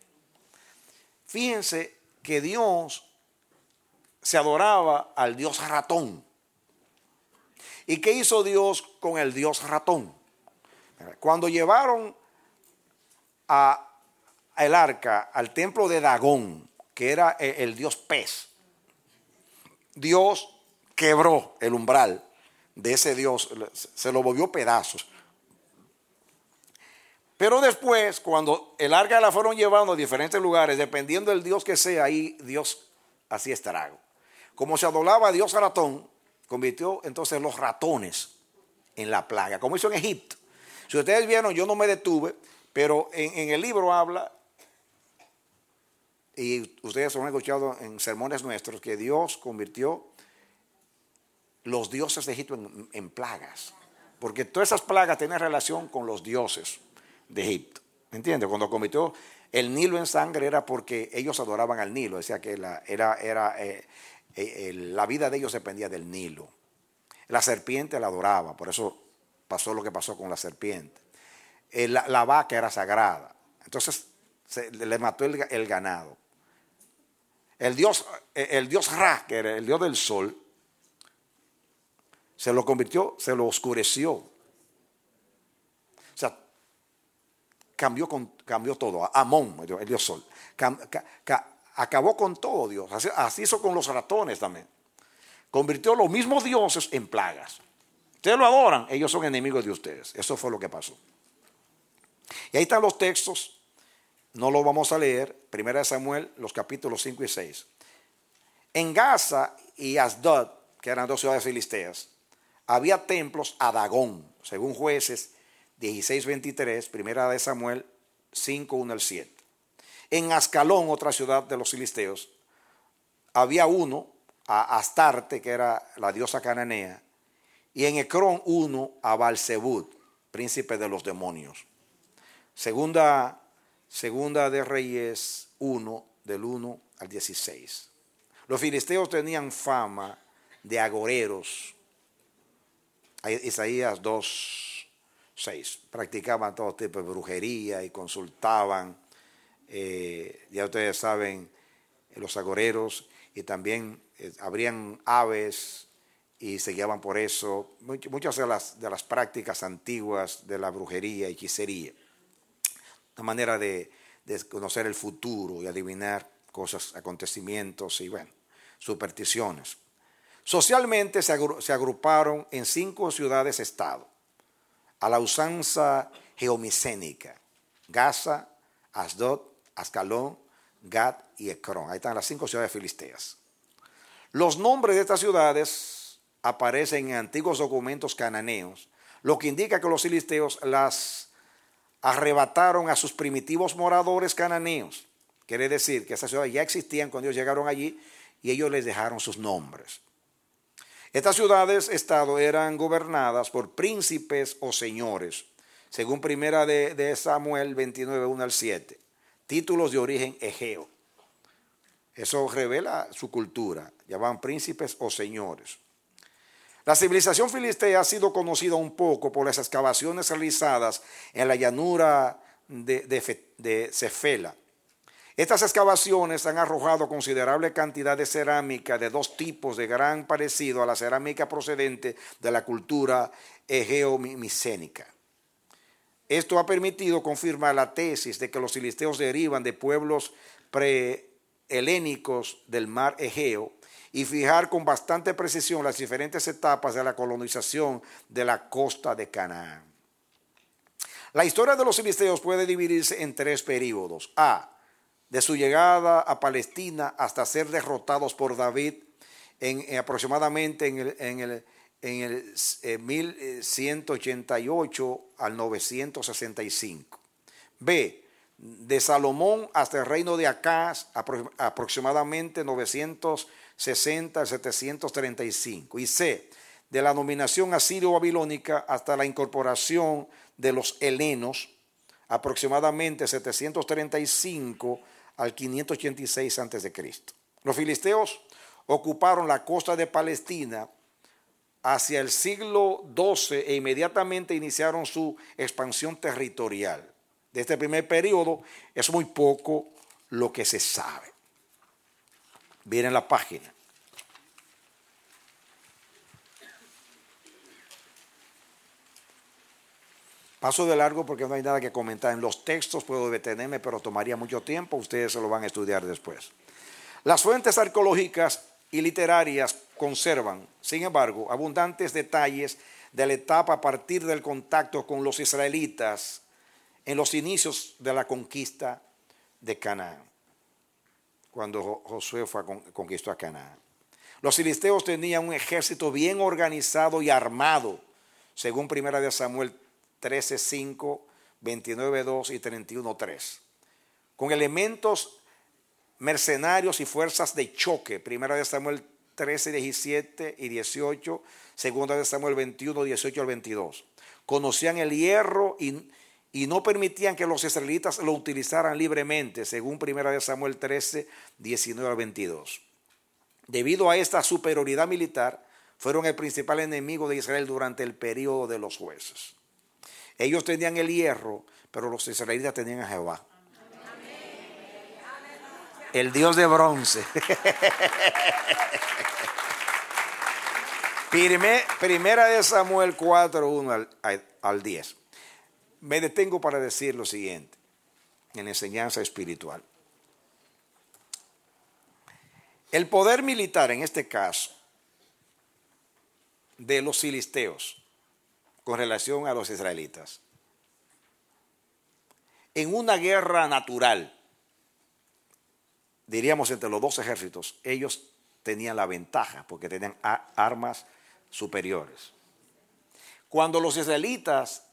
Fíjense que Dios se adoraba al dios ratón. ¿Y qué hizo Dios con el dios ratón? Cuando llevaron el arca al templo de Dagón, que era el dios pez, Dios quebró el umbral de ese dios, se lo volvió pedazos. Pero después, cuando el arca la fueron llevando a diferentes lugares, dependiendo del dios que sea, ahí Dios hacía estrago. Como se adoraba a Dios ratón, convirtió entonces los ratones en la plaga, como hizo en Egipto. Si ustedes vieron, yo no me detuve, pero en el libro habla, y ustedes lo han escuchado en sermones nuestros, que Dios convirtió los dioses de Egipto en plagas, porque todas esas plagas tenían relación con los dioses de Egipto. ¿Me entiendes? Cuando convirtió el Nilo en sangre era porque ellos adoraban al Nilo, decía que la vida de ellos dependía del Nilo. La serpiente la adoraba, por eso pasó lo que pasó con la serpiente. La vaca era sagrada, entonces le mató el ganado. El dios Ra, que era el dios del sol, se lo convirtió, se lo oscureció. O sea, cambió todo. Amón, el dios sol, acabó con todo Dios. Así hizo con los ratones también. Convirtió los mismos dioses en plagas. Ustedes lo adoran, ellos son enemigos de ustedes. Eso fue lo que pasó. Y ahí están los textos, no lo vamos a leer. Primera de Samuel, los capítulos 5 y 6. En Gaza y Asdod, que eran 2 ciudades filisteas, había templos a Dagón, según Jueces 16:23, Primera de Samuel 5:1 al 7. En Ascalón, otra ciudad de los filisteos, había uno a Astarte, que era la diosa cananea, y en Ecrón uno a Balzebud, príncipe de los demonios. Segunda de Reyes 1, del 1 al 16. Los filisteos tenían fama de agoreros. Isaías 2:6. Practicaban todo tipo de brujería y consultaban, ya ustedes saben, los agoreros, y también habrían aves y se guiaban por eso. Muchas de las prácticas antiguas de la brujería y hechicería. Una manera de conocer el futuro y adivinar cosas, acontecimientos y bueno, supersticiones. Socialmente se agruparon en 5 ciudades-estado, a la usanza geomicénica: Gaza, Asdod, Ascalón, Gad y Ecrón. Ahí están las 5 ciudades filisteas. Los nombres de estas ciudades aparecen en antiguos documentos cananeos, lo que indica que los filisteos las arrebataron a sus primitivos moradores cananeos. Quiere decir que esas ciudades ya existían cuando ellos llegaron allí y ellos les dejaron sus nombres. Estas ciudades-estado eran gobernadas por príncipes o señores, según primera de Samuel 29, 1 al 7. Títulos de origen egeo. Eso revela su cultura. Llamaban príncipes o señores. La civilización filistea ha sido conocida un poco por las excavaciones realizadas en la llanura de Cefela. Estas excavaciones han arrojado considerable cantidad de cerámica de 2 tipos de gran parecido a la cerámica procedente de la cultura egeo-micénica. Esto ha permitido confirmar la tesis de que los filisteos derivan de pueblos prehelénicos del mar Egeo y fijar con bastante precisión las diferentes etapas de la colonización de la costa de Canaán. La historia de los filisteos puede dividirse en 3 períodos. A. De su llegada a Palestina hasta ser derrotados por David aproximadamente en el 1188 al 965. B. De Salomón hasta el reino de Acaz, aproximadamente 960 al 735. Y C. De la dominación asirio-babilónica hasta la incorporación de los helenos, aproximadamente 735 al 586 a.C. Los filisteos ocuparon la costa de Palestina hacia el siglo XII e inmediatamente iniciaron su expansión territorial. De este primer periodo es muy poco lo que se sabe. Miren la página. Paso de largo porque no hay nada que comentar. En los textos puedo detenerme, pero tomaría mucho tiempo. Ustedes se lo van a estudiar después. Las fuentes arqueológicas y literarias conservan, sin embargo, abundantes detalles de la etapa a partir del contacto con los israelitas en los inicios de la conquista de Canaán, cuando Josué conquistó a Canaán. Los filisteos tenían un ejército bien organizado y armado, según 1 Samuel 13:5, 29:2 y 31:3, con elementos mercenarios y fuerzas de choque. 1 Samuel 13:17 y 18, 2 Samuel 21, 18 al 22. Conocían el hierro y no permitían que los israelitas lo utilizaran libremente, según 1 Samuel 13, 19 al 22. Debido a esta superioridad militar, fueron el principal enemigo de Israel durante el periodo de los jueces. Ellos tenían el hierro, pero los israelitas tenían a Jehová, el Dios de bronce. Primera de Samuel 4, 1 al 10. Me detengo para decir lo siguiente, en enseñanza espiritual. El poder militar, en este caso, de los filisteos, con relación a los israelitas, en una guerra natural, diríamos entre los 2 ejércitos, ellos tenían la ventaja porque tenían armas superiores. Cuando los israelitas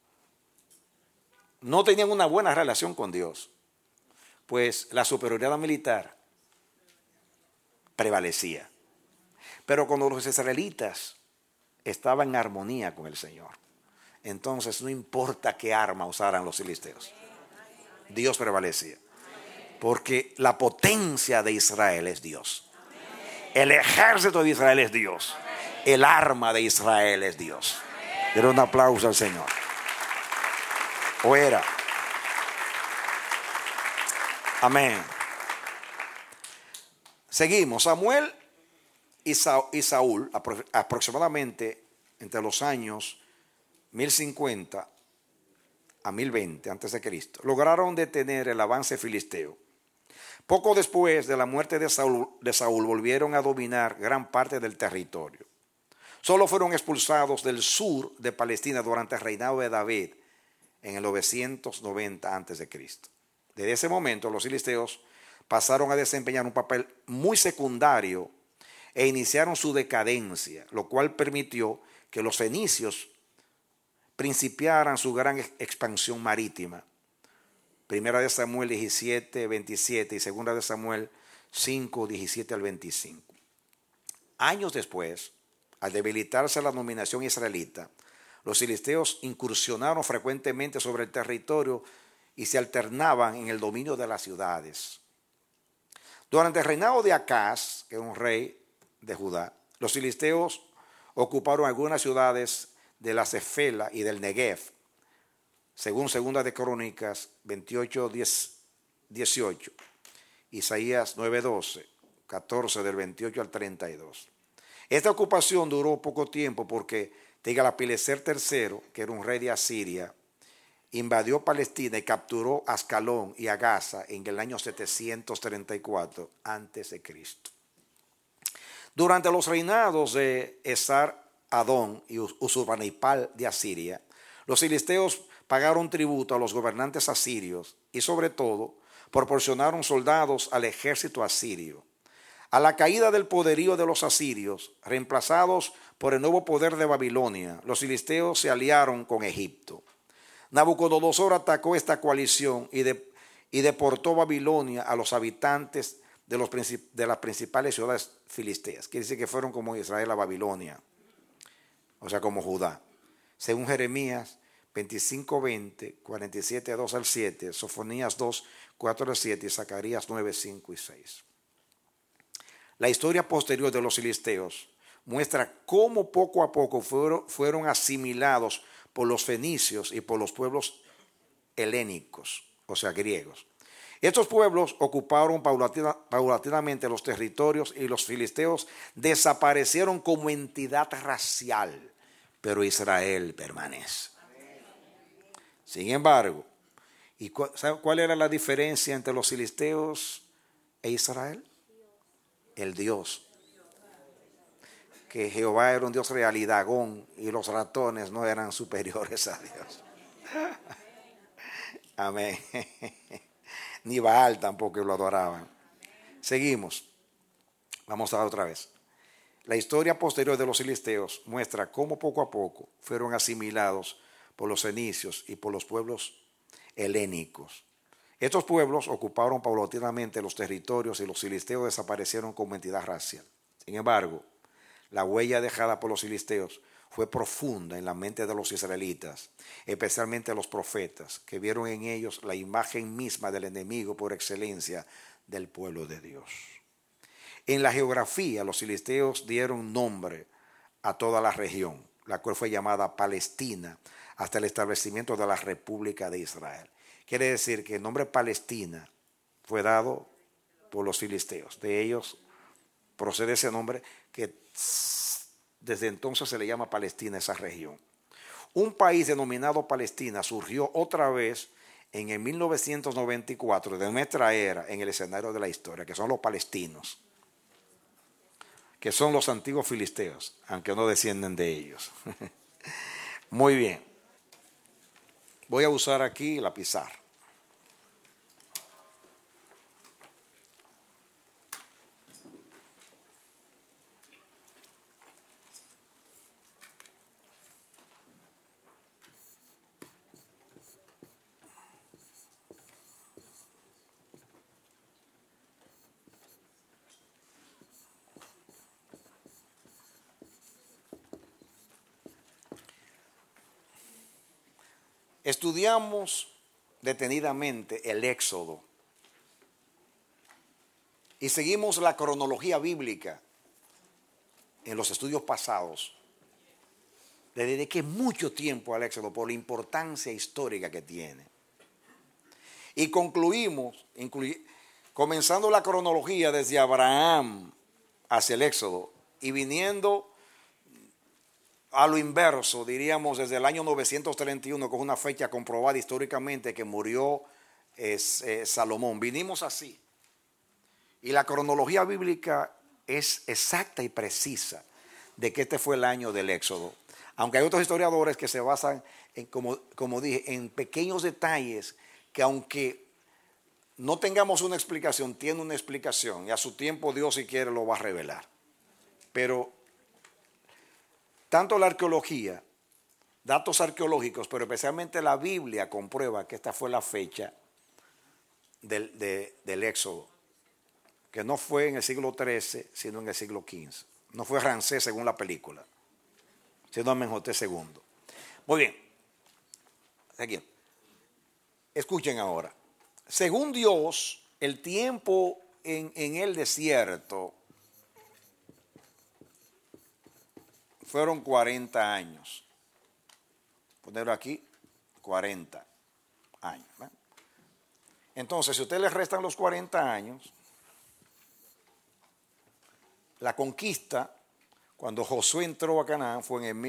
no tenían una buena relación con Dios, pues la superioridad militar prevalecía. Pero cuando los israelitas estaban en armonía con el Señor, entonces no importa qué arma usaran los filisteos, Dios prevalecía. Porque la potencia de Israel es Dios. El ejército de Israel es Dios. El arma de Israel es Dios. Denle un aplauso al Señor. O era. Amén. Seguimos. Samuel y Saúl, aproximadamente entre los años 1050 a 1020 a.C., lograron detener el avance filisteo. Poco después de la muerte de Saúl volvieron a dominar gran parte del territorio. Solo fueron expulsados del sur de Palestina durante el reinado de David en el 990 a.C. Desde ese momento los filisteos pasaron a desempeñar un papel muy secundario e iniciaron su decadencia, lo cual permitió que los fenicios principiaran su gran expansión marítima. Primera de Samuel 17, 27 y segunda de Samuel 5, 17 al 25. Años después, al debilitarse la dominación israelita, los filisteos incursionaron frecuentemente sobre el territorio y se alternaban en el dominio de las ciudades. Durante el reinado de Acaz, que era un rey de Judá, los filisteos ocuparon algunas ciudades de la Cefela y del Negev, según Segunda de Crónicas 28, 18, Isaías 9, 12, 14 del 28 al 32. Esta ocupación duró poco tiempo porque Tiglat-Pileser III, que era un rey de Asiria, invadió Palestina y capturó Ascalón y a Gaza en el año 734 a.C. Durante los reinados de Esar-Adón y Usurbanipal de Asiria, los filisteos pagaron tributo a los gobernantes asirios y sobre todo proporcionaron soldados al ejército asirio. A la caída del poderío de los asirios, reemplazados por el nuevo poder de Babilonia, los filisteos se aliaron con Egipto. Nabucodonosor atacó esta coalición y deportó a Babilonia a los habitantes de las principales ciudades filisteas. Quiere decir que fueron como Israel a Babilonia, o sea, como Judá. Según Jeremías 25, 20, 47, 2 al 7, Sofonías 2, 4 al 7 y Zacarías 9, 5 y 6. La historia posterior de los filisteos muestra cómo poco a poco fueron asimilados por los fenicios y por los pueblos helénicos, o sea, griegos. Estos pueblos ocuparon paulatinamente los territorios y los filisteos desaparecieron como entidad racial, pero Israel permanece. Sin embargo, ¿sabe cuál era la diferencia entre los filisteos e Israel? El Dios. Que Jehová era un Dios real y Dagón y los ratones no eran superiores a Dios. Amén. Ni Baal tampoco lo adoraban. Seguimos. Vamos a ver otra vez. La historia posterior de los filisteos muestra cómo poco a poco fueron asimilados por los fenicios y por los pueblos helénicos. Estos pueblos ocuparon paulatinamente los territorios y los filisteos desaparecieron como entidad racial. Sin embargo, la huella dejada por los filisteos fue profunda en la mente de los israelitas, especialmente los profetas, que vieron en ellos la imagen misma del enemigo por excelencia del pueblo de Dios. En la geografía, los filisteos dieron nombre a toda la región, la cual fue llamada Palestina hasta el establecimiento de la República de Israel. Quiere decir que el nombre Palestina fue dado por los filisteos. De ellos procede ese nombre que desde entonces se le llama Palestina a esa región. Un país denominado Palestina surgió otra vez en el 1994 de nuestra era en el escenario de la historia, que son los palestinos, que son los antiguos filisteos, aunque no descienden de ellos. Muy bien. Voy a usar aquí la pizarra. Estudiamos detenidamente el Éxodo y seguimos la cronología bíblica en los estudios pasados. Le dediqué mucho tiempo al Éxodo por la importancia histórica que tiene. Y concluimos, comenzando la cronología desde Abraham hacia el Éxodo, y viniendo a lo inverso, diríamos desde el año 931, que es una fecha comprobada históricamente que murió Salomón. Vinimos así. Y la cronología bíblica es exacta y precisa de que este fue el año del Éxodo. Aunque hay otros historiadores que se basan, en, como dije, en pequeños detalles que aunque no tengamos una explicación, tiene una explicación y a su tiempo Dios si quiere lo va a revelar. Pero tanto la arqueología, datos arqueológicos, pero especialmente la Biblia comprueba que esta fue la fecha del Éxodo, que no fue en el siglo XIII, sino en el siglo XV. No fue Ramsés según la película, sino Amenhotep II. Muy bien, aquí. Escuchen ahora. Según Dios, el tiempo en el desierto fueron 40 años. Ponerlo aquí, 40 años. ¿Verdad? Entonces, si ustedes le restan los 40 años, la conquista, cuando Josué entró a Canaán, fue en el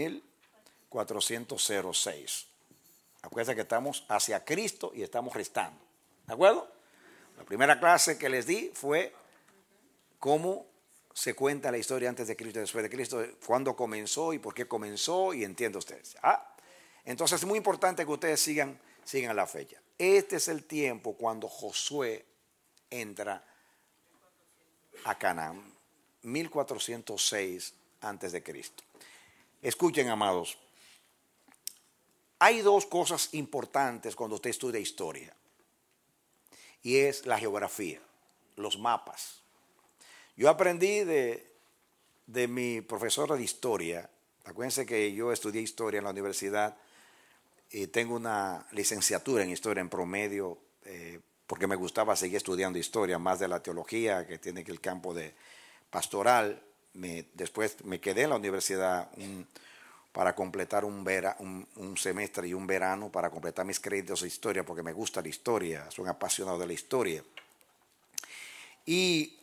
1406. Acuérdense que estamos hacia Cristo y estamos restando. ¿De acuerdo? La primera clase que les di fue cómo se cuenta la historia antes de Cristo y después de Cristo, cuándo comenzó y por qué comenzó, y entiende ustedes. Entonces es muy importante que ustedes sigan la fecha. Este es el tiempo cuando Josué entra a Canaán, 1406 antes de Cristo. Escuchen, amados, hay dos cosas importantes cuando usted estudia historia, y es la geografía, los mapas. Yo aprendí de mi profesora de historia. Acuérdense que yo estudié historia en la universidad y tengo una licenciatura en historia en promedio, porque me gustaba seguir estudiando historia, más de la teología, que tiene que el campo de pastoral. Después me quedé en la universidad para completar un semestre y un verano para completar mis créditos de historia, porque me gusta la historia, soy un apasionado de la historia. Y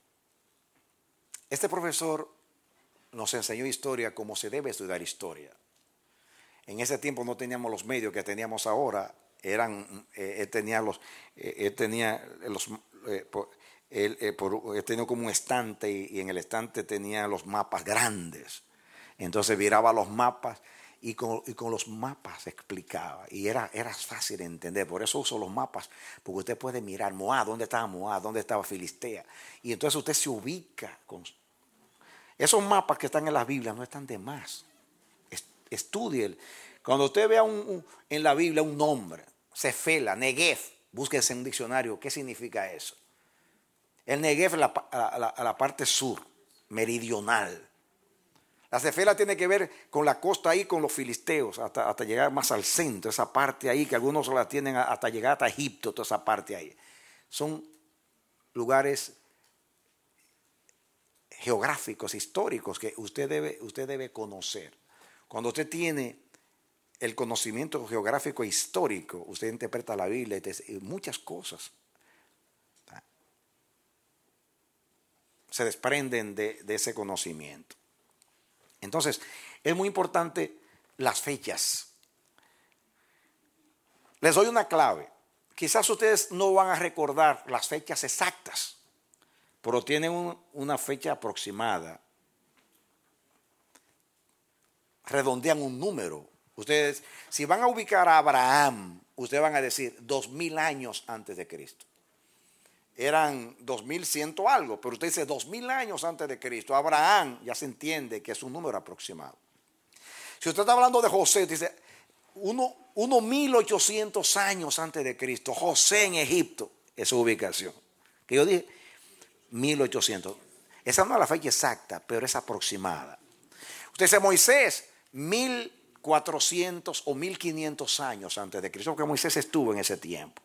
este profesor nos enseñó historia como se debe estudiar historia. En ese tiempo no teníamos los medios que teníamos ahora. Él tenía como un estante y en el estante tenía los mapas grandes. Entonces viraba los mapas y con los mapas explicaba. Y era fácil de entender. Por eso uso los mapas, porque usted puede mirar Moab, dónde estaba Moab, dónde estaba Filistea. Y entonces usted se ubica con esos mapas que están en la Biblia, no están de más. Estudie. Cuando usted vea en la Biblia un nombre, Cefela, Negev, búsquese en un diccionario qué significa eso. El Negev es la parte sur, meridional. La Cefela tiene que ver con la costa ahí, con los filisteos, hasta llegar más al centro, esa parte ahí, que algunos la tienen hasta llegar hasta Egipto, toda esa parte ahí. Son lugares geográficos, históricos, que usted debe conocer. Cuando usted tiene el conocimiento geográfico e histórico, usted interpreta la Biblia y muchas cosas se desprenden de ese conocimiento. Entonces, es muy importante las fechas. Les doy una clave. Quizás ustedes no van a recordar las fechas exactas, pero tienen una fecha aproximada. Redondean un número. Ustedes, si van a ubicar a Abraham, ustedes van a decir 2000 años antes de Cristo. Eran 2100 algo, pero usted dice 2000 años antes de Cristo. Abraham ya se entiende que es un número aproximado. Si usted está hablando de José, dice 1800 años antes de Cristo. José en Egipto, es su ubicación. Que yo dije 1800. Esa no es la fecha exacta, pero es aproximada. Usted dice Moisés, 1400 o 1500 años antes de Cristo, porque Moisés estuvo en ese tiempo.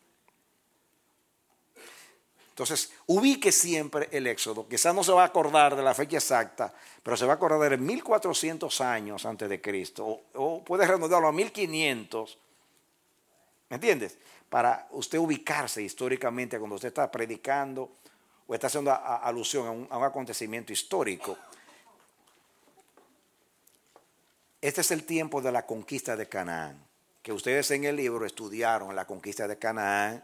Entonces, ubique siempre el Éxodo. Quizás no se va a acordar de la fecha exacta, pero se va a acordar de 1400 años antes de Cristo. O puede redondearlo a 1500. ¿Me entiendes? Para usted ubicarse históricamente cuando usted está predicando o está haciendo alusión a un acontecimiento histórico. este es el tiempo de la conquista de Canaán, que ustedes en el libro estudiaron la conquista de Canaán.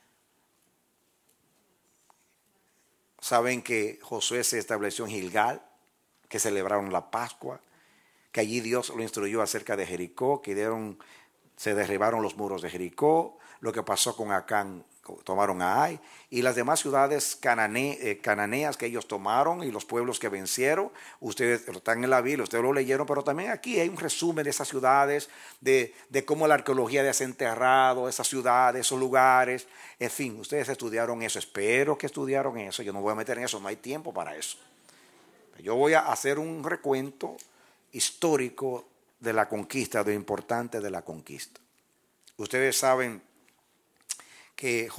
Saben que Josué se estableció en Gilgal, que celebraron la Pascua, que allí Dios lo instruyó acerca de Jericó, que se derribaron los muros de Jericó, lo que pasó con Acán, tomaron a Ai, y las demás ciudades cananeas que ellos tomaron y los pueblos que vencieron. Ustedes están en la Biblia, ustedes lo leyeron, pero también aquí hay un resumen de esas ciudades, de cómo la arqueología desenterrado esas ciudades, esos lugares. En fin, ustedes estudiaron eso, espero que estudiaron eso. Yo no voy a meter en eso, no hay tiempo para eso. Yo voy a hacer un recuento histórico de la conquista, de lo importante de la conquista. Ustedes saben que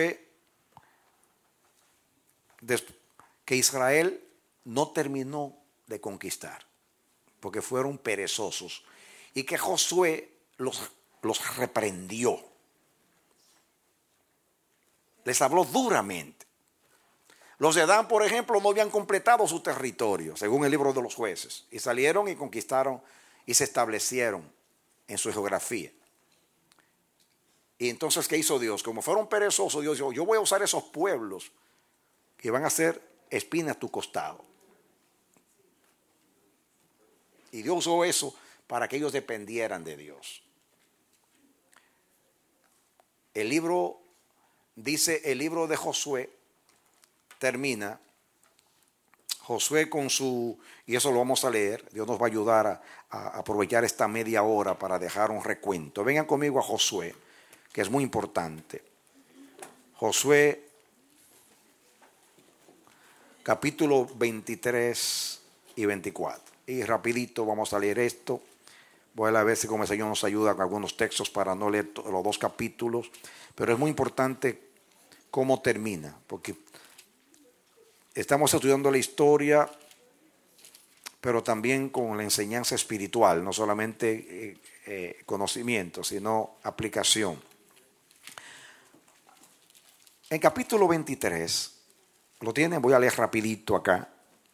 que Israel no terminó de conquistar, porque fueron perezosos, y que Josué los reprendió. Les habló duramente. Los de Dan, por ejemplo, no habían completado su territorio, según el libro de los jueces, y salieron y conquistaron y se establecieron en su geografía. Y entonces, ¿qué hizo Dios? Como fueron perezosos, Dios dijo, yo voy a usar esos pueblos que van a ser espina a tu costado. Y Dios usó eso para que ellos dependieran de Dios. El libro de Josué termina, Josué y eso lo vamos a leer, Dios nos va a ayudar a aprovechar esta media hora para dejar un recuento. Vengan conmigo a Josué, que es muy importante. Josué, capítulo 23 y 24. Y rapidito vamos a leer esto. Voy a ver si como el Señor nos ayuda con algunos textos para no leer los dos capítulos. Pero es muy importante cómo termina, porque estamos estudiando la historia, pero también con la enseñanza espiritual, no solamente conocimiento, sino aplicación. En capítulo 23, ¿lo tienen? Voy a leer rapidito acá.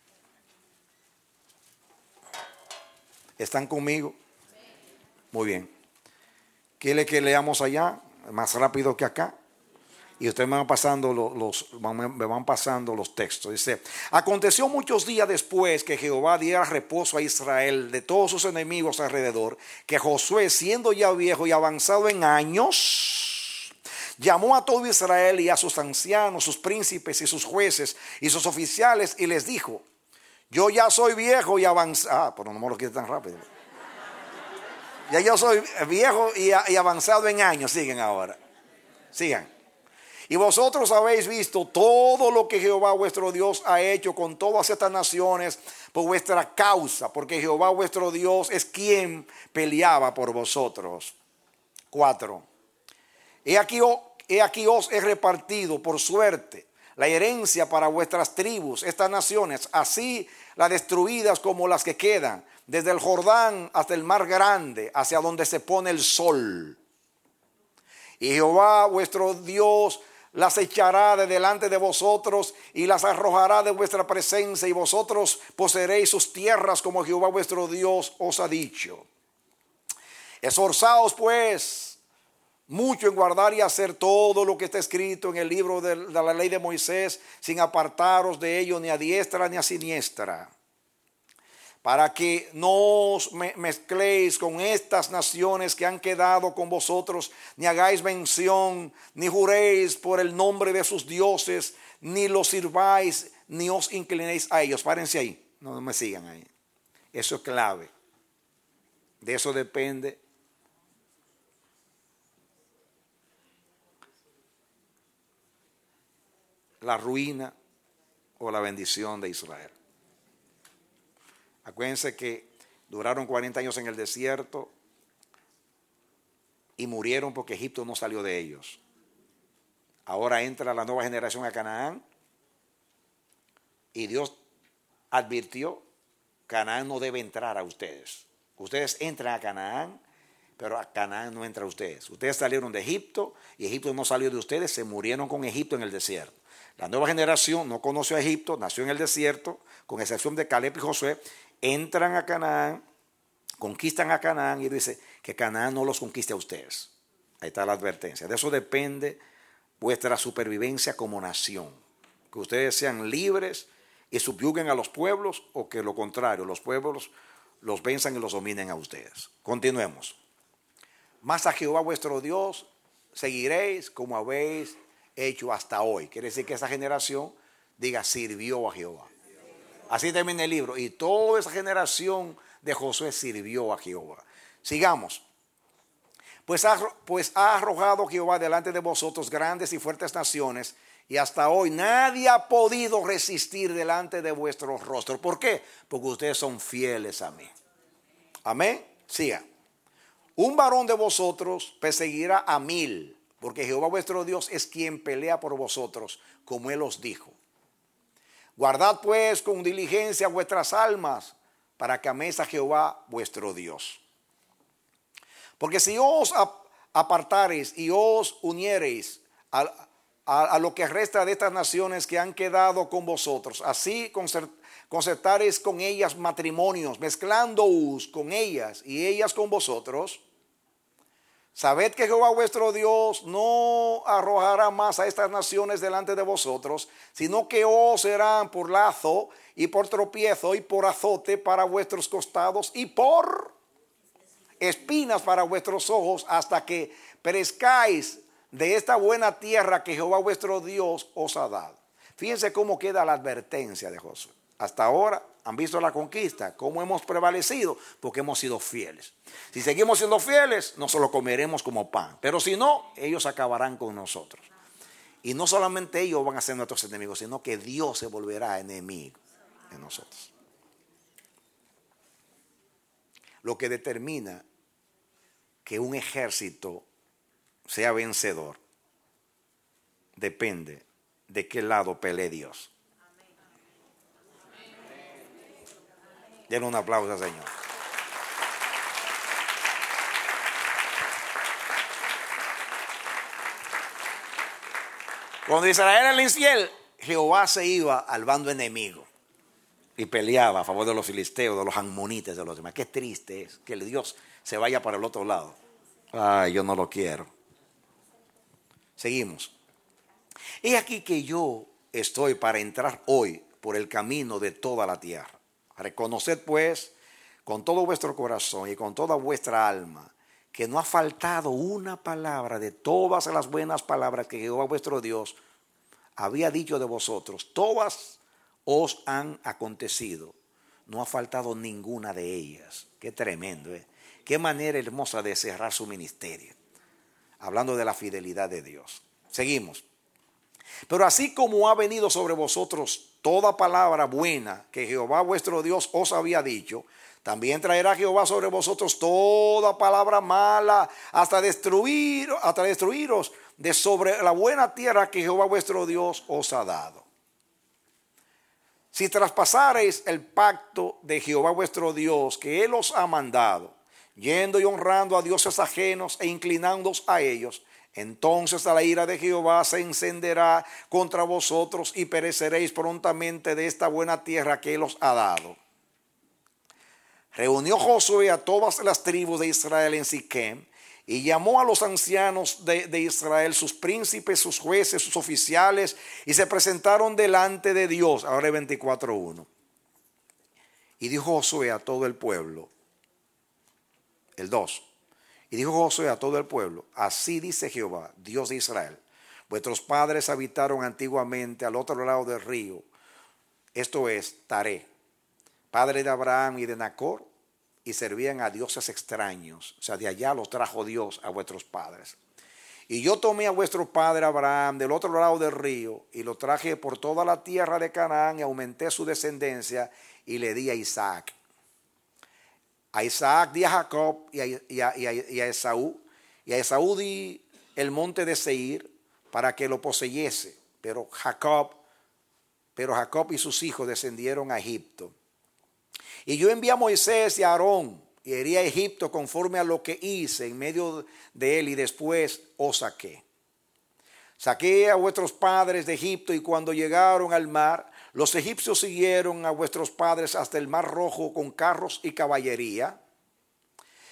¿Están conmigo? Muy bien. ¿Quiere que leamos allá? Más rápido que acá. Y ustedes me van pasando los textos. Dice, aconteció muchos días después que Jehová diera reposo a Israel de todos sus enemigos alrededor, que Josué, siendo ya viejo y avanzado en años, llamó a todo Israel y a sus ancianos, sus príncipes y sus jueces y sus oficiales y les dijo, yo ya soy viejo y avanzado. Pero no me lo quite tan rápido. Ya yo soy viejo y avanzado en años. Sigan ahora. Sigan. Y vosotros habéis visto todo lo que Jehová vuestro Dios ha hecho con todas estas naciones por vuestra causa, porque Jehová vuestro Dios es quien peleaba por vosotros. 4. He aquí os he repartido por suerte la herencia para vuestras tribus, estas naciones, así las destruidas como las que quedan, desde el Jordán hasta el mar grande, hacia donde se pone el sol. Y Jehová vuestro Dios las echará de delante de vosotros y las arrojará de vuestra presencia, y vosotros poseeréis sus tierras como Jehová vuestro Dios os ha dicho. Esforzaos pues mucho en guardar y hacer todo lo que está escrito en el libro de la ley de Moisés, sin apartaros de ello ni a diestra ni a siniestra, para que no os mezcléis con estas naciones que han quedado con vosotros, ni hagáis mención, ni juréis por el nombre de sus dioses, ni los sirváis, ni os inclinéis a ellos. Párense ahí, no me sigan ahí. Eso es clave. De eso depende la ruina o la bendición de Israel. Acuérdense que duraron 40 años en el desierto y murieron porque Egipto no salió de ellos. Ahora entra la nueva generación a Canaán y Dios advirtió, Canaán no debe entrar a ustedes. Ustedes entran a Canaán, pero a Canaán no entra a ustedes. Ustedes salieron de Egipto y Egipto no salió de ustedes, se murieron con Egipto en el desierto. La nueva generación no conoció a Egipto, nació en el desierto, con excepción de Caleb y Josué. Entran a Canaán, conquistan a Canaán y dice que Canaán no los conquiste a ustedes. Ahí está la advertencia. De eso depende vuestra supervivencia como nación. Que ustedes sean libres y subyuguen a los pueblos, o que lo contrario, los pueblos los venzan y los dominen a ustedes. Continuemos. Mas a Jehová vuestro Dios seguiréis como habéis hecho hasta hoy. Quiere decir que esa generación diga, sirvió a Jehová. Así termina el libro. Y toda esa generación de Josué sirvió a Jehová. Sigamos. Pues ha arrojado Jehová delante de vosotros grandes y fuertes naciones, y hasta hoy nadie ha podido resistir delante de vuestros rostros. ¿Por qué? Porque ustedes son fieles a mí. Amén. Siga. Un varón de vosotros perseguirá a 1000, porque Jehová vuestro Dios es quien pelea por vosotros, como él os dijo. Guardad pues con diligencia vuestras almas, para que améis a Jehová vuestro Dios. Porque si os apartareis y os uniereis a lo que resta de estas naciones que han quedado con vosotros, así concertareis con ellas matrimonios, mezclándoos con ellas y ellas con vosotros, sabed que Jehová vuestro Dios no arrojará más a estas naciones delante de vosotros, sino que os serán por lazo y por tropiezo y por azote para vuestros costados y por espinas para vuestros ojos, hasta que perezcáis de esta buena tierra que Jehová vuestro Dios os ha dado. Fíjense cómo queda la advertencia de Josué. Hasta ahora han visto la conquista, cómo hemos prevalecido, porque hemos sido fieles. Si seguimos siendo fieles, no se lo comeremos como pan, pero si no, ellos acabarán con nosotros. Y no solamente ellos van a ser nuestros enemigos, sino que Dios se volverá enemigo de nosotros. Lo que determina que un ejército sea vencedor depende de qué lado pelee Dios. Denle un aplauso al Señor. Cuando Israel era infiel, Jehová se iba al bando enemigo y peleaba a favor de los filisteos, de los amonitas, de los demás. Qué triste es que el Dios se vaya para el otro lado. Ay, yo no lo quiero. Seguimos. He aquí que yo estoy para entrar hoy por el camino de toda la tierra. Reconoced pues con todo vuestro corazón y con toda vuestra alma que no ha faltado una palabra de todas las buenas palabras que Jehová vuestro Dios había dicho de vosotros. Todas os han acontecido. No ha faltado ninguna de ellas. Qué tremendo, ¿eh? Qué manera hermosa de cerrar su ministerio, hablando de la fidelidad de Dios. Seguimos. Pero así como ha venido sobre vosotros toda palabra buena que Jehová vuestro Dios os había dicho, también traerá Jehová sobre vosotros toda palabra mala hasta destruiros de sobre la buena tierra que Jehová vuestro Dios os ha dado. Si traspasareis el pacto de Jehová vuestro Dios que él os ha mandado, yendo y honrando a dioses ajenos e inclinándoos a ellos, entonces la ira de Jehová se encenderá contra vosotros y pereceréis prontamente de esta buena tierra que él os ha dado. Reunió Josué a todas las tribus de Israel en Siquem y llamó a los ancianos de Israel, sus príncipes, sus jueces, sus oficiales, y se presentaron delante de Dios. Ahora 24:1. Y dijo Josué a todo el pueblo, el 2. Y dijo Josué a todo el pueblo, así dice Jehová, Dios de Israel, vuestros padres habitaron antiguamente al otro lado del río, esto es, Taré, padre de Abraham y de Nacor, y servían a dioses extraños. O sea, de allá los trajo Dios a vuestros padres. Y yo tomé a vuestro padre Abraham del otro lado del río, y lo traje por toda la tierra de Canaán, y aumenté su descendencia, y le di a Isaac. A Isaac di a Jacob y a Esaú. Y a Esaú di el monte de Seir para que lo poseyese. Pero Jacob y sus hijos descendieron a Egipto. Y yo envié a Moisés y a Aarón y herí a Egipto conforme a lo que hice en medio de él, y después os saqué. Saqué a vuestros padres de Egipto, y cuando llegaron al mar, los egipcios siguieron a vuestros padres hasta el mar Rojo con carros y caballería.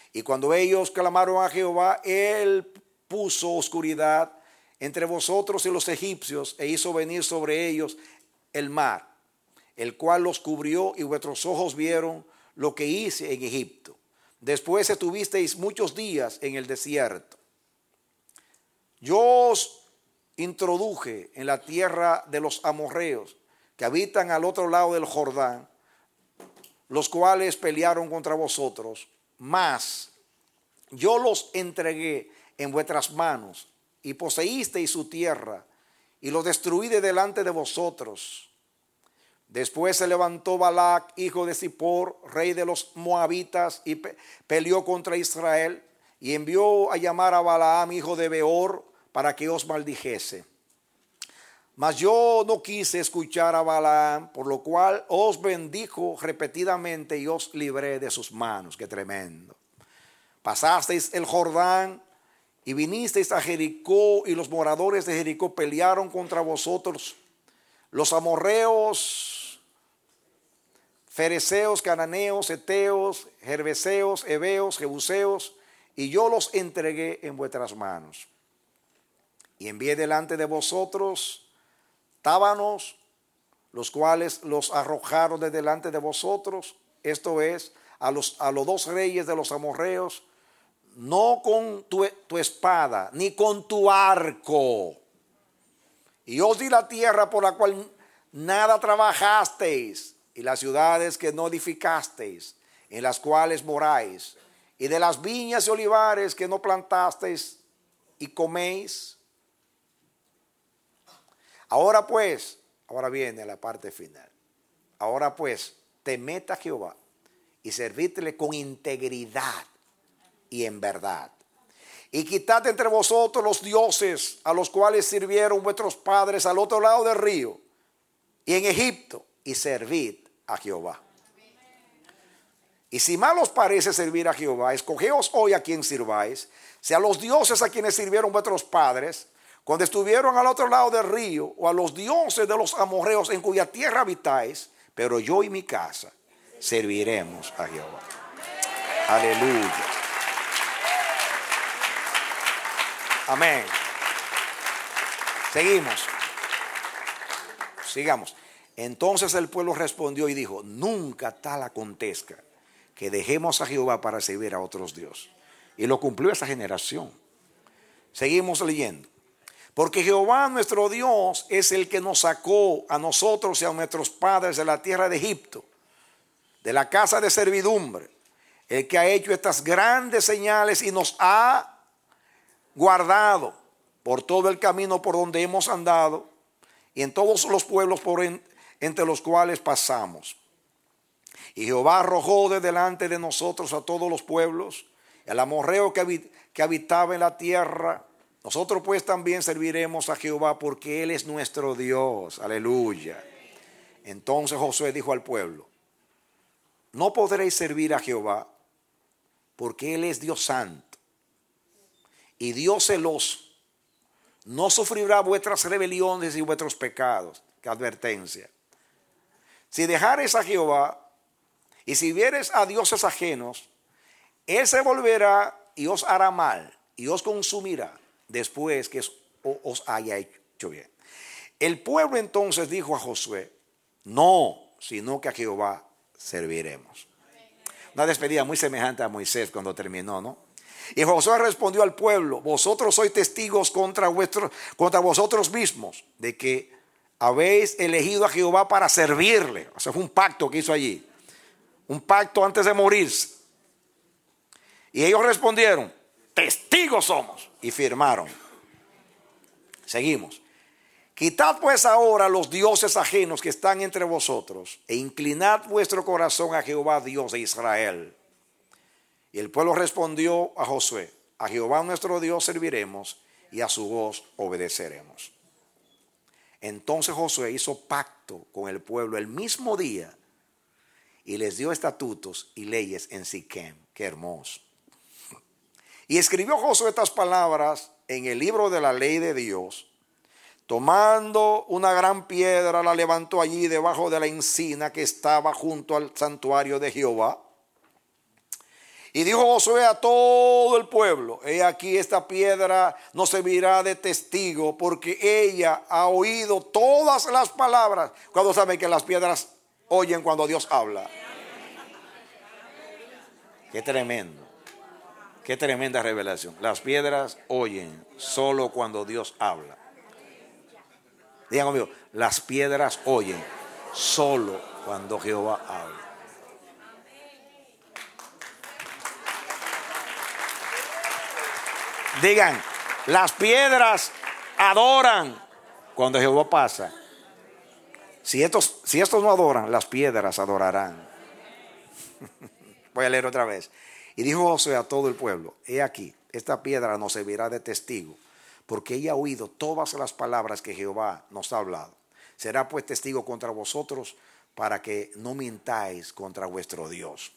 Y cuando ellos clamaron a Jehová, él puso oscuridad entre vosotros y los egipcios, e hizo venir sobre ellos el mar, el cual los cubrió, y vuestros ojos vieron lo que hice en Egipto. Después estuvisteis muchos días en el desierto. Yo os introduje en la tierra de los amorreos, que habitan al otro lado del Jordán, los cuales pelearon contra vosotros, mas yo los entregué en vuestras manos, y poseísteis su tierra, y los destruí de delante de vosotros. Después se levantó Balac, hijo de Zippor, rey de los moabitas, y peleó contra Israel, y envió a llamar a Balaam, hijo de Beor, para que os maldijese. Mas yo no quise escuchar a Balaam, por lo cual os bendijo repetidamente y os libré de sus manos. Qué tremendo. Pasasteis el Jordán y vinisteis a Jericó, y los moradores de Jericó pelearon contra vosotros, los amorreos, fereceos, cananeos, heteos, gergeseos, heveos, jebuseos, y yo los entregué en vuestras manos. Y envié delante de vosotros tábanos, los cuales los arrojaron de delante de vosotros, esto es, a los dos reyes de los amorreos, no con tu espada, ni con tu arco. Y os di la tierra por la cual nada trabajasteis, y las ciudades que no edificasteis, en las cuales moráis, y de las viñas y olivares que no plantasteis y coméis. Ahora viene la parte final. Ahora pues, temed a Jehová y servidle con integridad y en verdad. Y quitad entre vosotros los dioses a los cuales sirvieron vuestros padres al otro lado del río y en Egipto, y servid a Jehová. Y si mal os parece servir a Jehová, escogeos hoy a quien sirváis, sea los dioses a quienes sirvieron vuestros padres cuando estuvieron al otro lado del río, o a los dioses de los amorreos en cuya tierra habitáis, pero yo y mi casa serviremos a Jehová. Aleluya. Amén. Sigamos. Entonces el pueblo respondió y dijo: nunca tal acontezca que dejemos a Jehová para servir a otros dioses. Y lo cumplió esa generación. Seguimos leyendo. Porque Jehová nuestro Dios es el que nos sacó a nosotros y a nuestros padres de la tierra de Egipto, de la casa de servidumbre, el que ha hecho estas grandes señales y nos ha guardado por todo el camino por donde hemos andado y en todos los pueblos entre los cuales pasamos. Y Jehová arrojó de delante de nosotros a todos los pueblos, el amorreo que habitaba en la tierra. Nosotros pues también serviremos a Jehová, porque Él es nuestro Dios. Aleluya. Entonces Josué dijo al pueblo: no podréis servir a Jehová, porque Él es Dios santo y Dios celoso. No sufrirá vuestras rebeliones y vuestros pecados. Qué advertencia. Si dejareis a Jehová y si viereis a dioses ajenos, Él se volverá y os hará mal y os consumirá después que os haya hecho bien. El pueblo entonces dijo a Josué: no, sino que a Jehová serviremos. Una despedida muy semejante a Moisés cuando terminó, ¿no? Y Josué respondió al pueblo: vosotros sois testigos contra vosotros mismos de que habéis elegido a Jehová para servirle. O sea, fue un pacto que hizo allí, un pacto antes de morirse. Y ellos respondieron: testigos somos, y firmaron. Seguimos. Quitad pues ahora los dioses ajenos que están entre vosotros, e inclinad vuestro corazón a Jehová, Dios de Israel. Y el pueblo respondió a Josué: a Jehová nuestro Dios serviremos, y a su voz obedeceremos. Entonces Josué hizo pacto con el pueblo el mismo día, y les dio estatutos y leyes en Siquem. Qué hermoso. Y escribió Josué estas palabras en el libro de la ley de Dios. Tomando una gran piedra, la levantó allí debajo de la encina que estaba junto al santuario de Jehová. Y dijo Josué a todo el pueblo: he aquí, esta piedra no servirá de testigo, porque ella ha oído todas las palabras. Cuando saben que las piedras oyen cuando Dios habla. Qué tremendo. Qué tremenda revelación. Las piedras oyen solo cuando Dios habla. Digan conmigo: las piedras oyen solo cuando Jehová habla. Digan: las piedras adoran cuando Jehová pasa. Si estos no adoran, las piedras adorarán. Voy a leer otra vez. Y dijo Josué a todo el pueblo: he aquí, esta piedra nos servirá de testigo, porque ella ha oído todas las palabras que Jehová nos ha hablado. Será pues testigo contra vosotros, para que no mintáis contra vuestro Dios.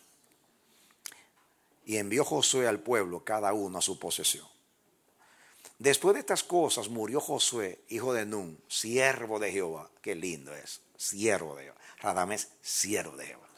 Y envió Josué al pueblo, cada uno a su posesión. Después de estas cosas murió Josué, hijo de Nun, siervo de Jehová. Qué lindo es, siervo de Jehová. Radamés, siervo de Jehová.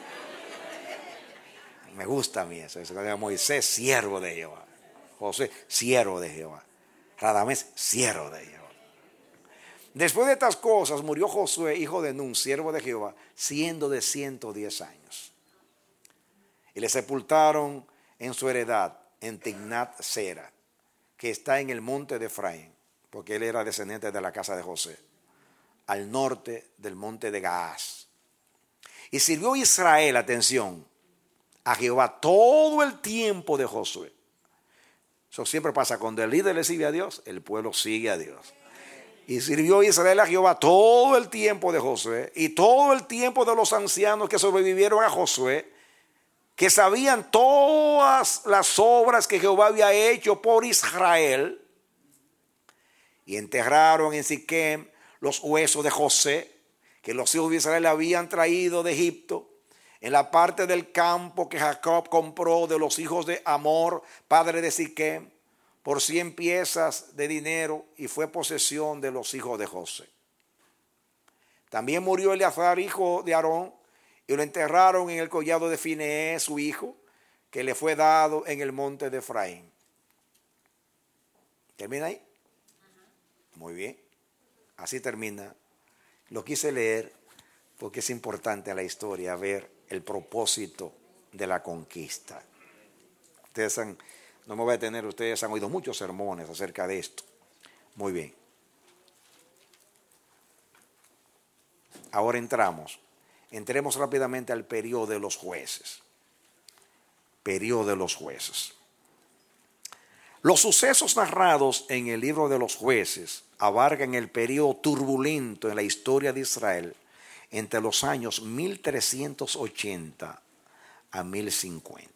Me gusta a mí eso. Moisés, siervo de Jehová. Josué, siervo de Jehová. Radamés, siervo de Jehová. Después de estas cosas murió Josué, hijo de Nun, siervo de Jehová, siendo de 110 años. Y le sepultaron en su heredad, en Tignat Sera, que está en el monte de Efraín, porque él era descendiente de la casa de José, al norte del monte de Gaás. Y sirvió Israel, atención, a Jehová todo el tiempo de Josué. Eso siempre pasa: cuando el líder le sigue a Dios, el pueblo sigue a Dios. Y sirvió Israel a Jehová todo el tiempo de Josué y todo el tiempo de los ancianos que sobrevivieron a Josué, que sabían todas las obras que Jehová había hecho por Israel. Y enterraron en Siquem los huesos de José, que los hijos de Israel habían traído de Egipto, en la parte del campo que Jacob compró de los hijos de Amor, padre de Siquem, por 100 piezas de dinero, y fue posesión de los hijos de José. También murió Eleazar, hijo de Aarón, y lo enterraron en el collado de Fineés, su hijo, que le fue dado en el monte de Efraín. ¿Termina ahí? Muy bien. Así termina. Lo quise leer porque es importante a la historia ver el propósito de la conquista. No me voy a detener, ustedes han oído muchos sermones acerca de esto. Muy bien. Ahora entremos rápidamente al periodo de los jueces. Periodo de los jueces. Los sucesos narrados en el libro de los jueces abarcan el periodo turbulento en la historia de Israel entre los años 1380 a 1050.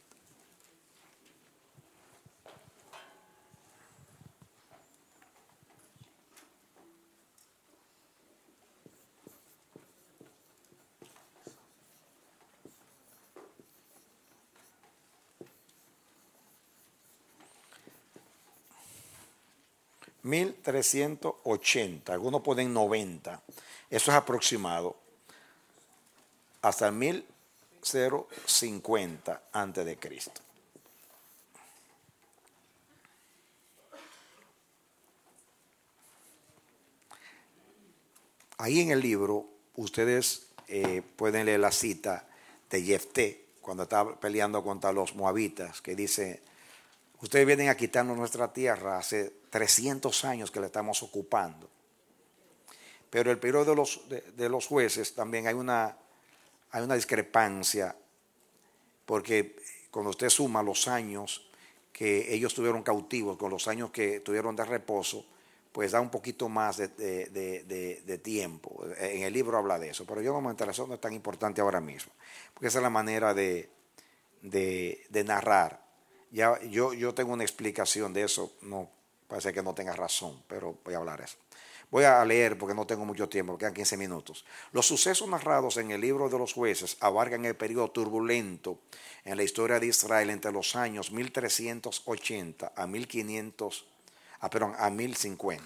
(1380), algunos ponen 90, eso es aproximado, hasta el 1050 antes de Cristo. Ahí en el libro ustedes pueden leer la cita de Jefté cuando estaba peleando contra los moabitas, que dice: ustedes vienen a quitarnos nuestra tierra, hace 300 años que la estamos ocupando. Pero el periodo de los jueces también hay una discrepancia, porque cuando usted suma los años que ellos tuvieron cautivos con los años que tuvieron de reposo, pues da un poquito más de tiempo. En el libro habla de eso, pero yo no me interesa, no es tan importante ahora mismo, porque esa es la manera de narrar. Ya, yo tengo una explicación de eso, no parece que no tenga razón, pero voy a hablar de eso. Voy a leer porque no tengo mucho tiempo, quedan 15 minutos. Los sucesos narrados en el libro de los jueces abarcan el periodo turbulento en la historia de Israel entre los años 1380 a 1050.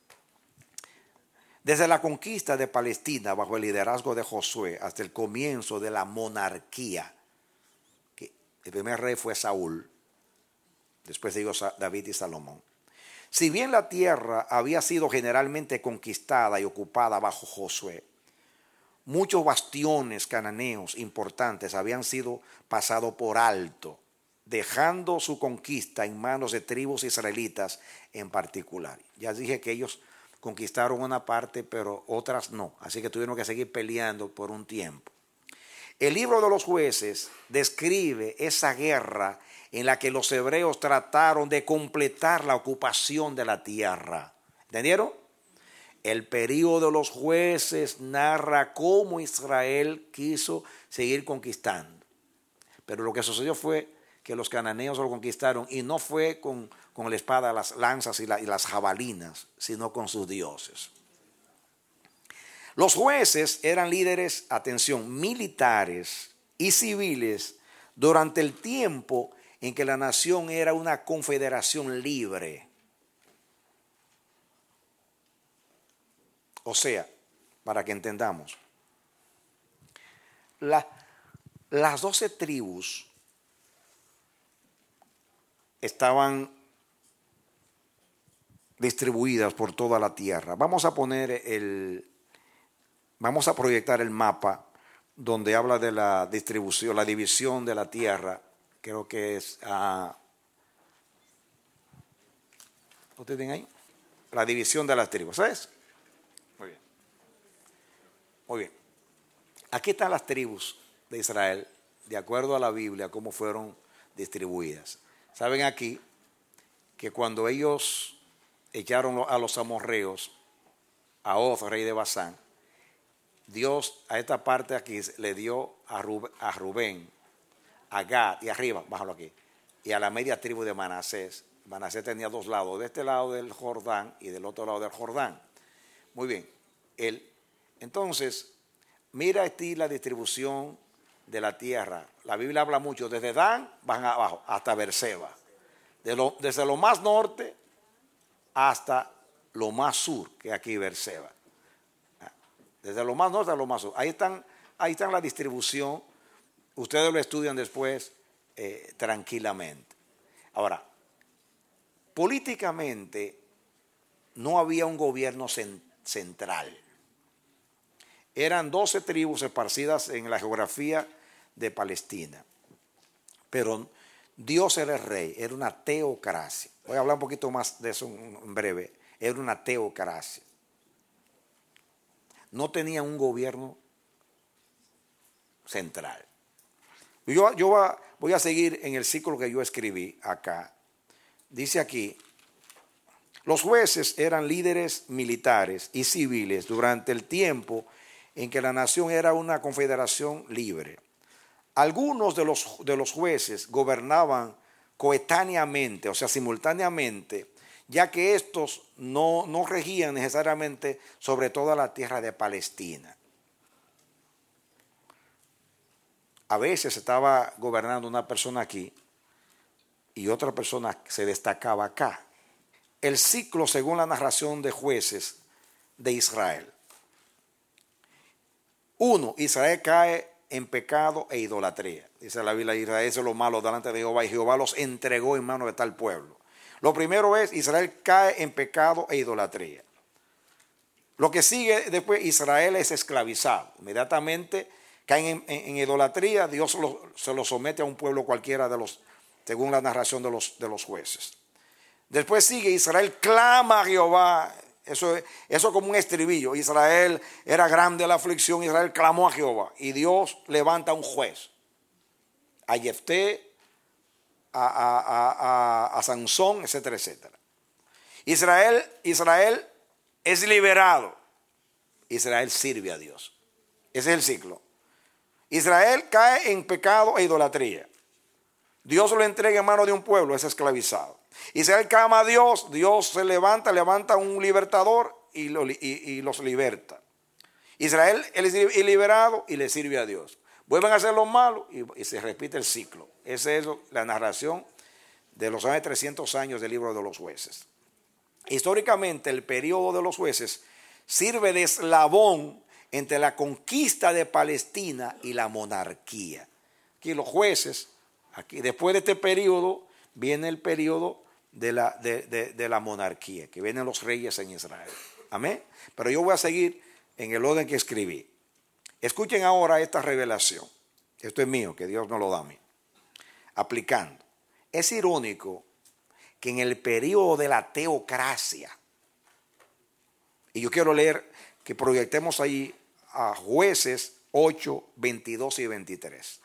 Desde la conquista de Palestina bajo el liderazgo de Josué hasta el comienzo de la monarquía, que El primer rey fue Saúl, después de ellos David y Salomón. Si bien la tierra había sido generalmente conquistada y ocupada bajo Josué, muchos bastiones cananeos importantes habían sido pasados por alto, dejando su conquista en manos de tribus israelitas en particular. Ya dije que ellos conquistaron una parte, pero otras no, así que tuvieron que seguir peleando por un tiempo. El libro de los Jueces describe esa guerra en la que los hebreos trataron de completar la ocupación de la tierra. ¿Entendieron? El período de los Jueces narra cómo Israel quiso seguir conquistando. Pero lo que sucedió fue que los cananeos lo conquistaron, y no fue con la espada, las lanzas y las jabalinas, sino con sus dioses. Los jueces eran líderes, atención, militares y civiles durante el tiempo en que la nación era una confederación libre. O sea, para que entendamos, las 12 tribus estaban distribuidas por toda la tierra. Vamos a proyectar el mapa donde habla de la distribución, la división de la tierra. Creo que es ¿ustedes ven ahí? La división de las tribus, ¿sabes? Muy bien. Muy bien. Aquí están las tribus de Israel, de acuerdo a la Biblia, cómo fueron distribuidas. Saben aquí que cuando ellos echaron a los amorreos, a Og, rey de Basán, Dios a esta parte aquí le dio a Rubén, a Gad y arriba, bájalo aquí, y a la media tribu de Manasés. Manasés tenía dos lados, de este lado del Jordán y del otro lado del Jordán. Muy bien. Entonces, mira aquí la distribución de la tierra. La Biblia habla mucho, desde Dan van abajo hasta Beerseba. Desde lo más norte hasta lo más sur, que aquí Beerseba. Desde lo más norte a lo más sur. Ahí están la distribución. Ustedes lo estudian después tranquilamente. Ahora, políticamente no había un gobierno central. Eran 12 tribus esparcidas en la geografía de Palestina. Pero Dios era el rey, era una teocracia. Voy a hablar un poquito más de eso en breve. Era una teocracia. No tenía un gobierno central. Yo voy a seguir en el ciclo que yo escribí acá. Dice aquí, los jueces eran líderes militares y civiles durante el tiempo en que la nación era una confederación libre. Algunos de los jueces gobernaban coetáneamente, o sea, simultáneamente, ya que estos no regían necesariamente sobre toda la tierra de Palestina. A veces estaba gobernando una persona aquí y otra persona se destacaba acá. El ciclo, según la narración de Jueces de Israel. 1. Israel cae en pecado e idolatría. Dice la Biblia, Israel hizo lo malo delante de Jehová y Jehová los entregó en manos de tal pueblo. Lo primero es, Israel cae en pecado e idolatría. Lo que sigue después, Israel es esclavizado. Inmediatamente caen en idolatría, Dios se lo somete a un pueblo cualquiera según la narración de los jueces. Después sigue, Israel clama a Jehová. Eso como un estribillo. Israel era grande la aflicción, Israel clamó a Jehová. Y Dios levanta un juez. A Jefté, a Sansón, etcétera, etcétera. Israel es liberado. Israel sirve a Dios. Ese es el ciclo. Israel cae en pecado e idolatría. Dios lo entrega en manos de un pueblo, es esclavizado. Israel clama a Dios, Dios se levanta un libertador y los liberta. Israel es liberado y le sirve a Dios. Vuelven a hacer lo malo y se repite el ciclo. Esa es la narración de los 300 años del libro de los jueces. Históricamente, el periodo de los jueces sirve de eslabón entre la conquista de Palestina y la monarquía. Aquí los jueces, Aquí, después de este periodo, viene el periodo de la monarquía, que vienen los reyes en Israel. Amén. Pero yo voy a seguir en el orden que escribí. Escuchen ahora esta revelación. Esto es mío, que Dios me lo da a mí. Aplicando. Es irónico que en el periodo de la teocracia, y yo quiero leer, que proyectemos ahí a Jueces 8, 22 y 23.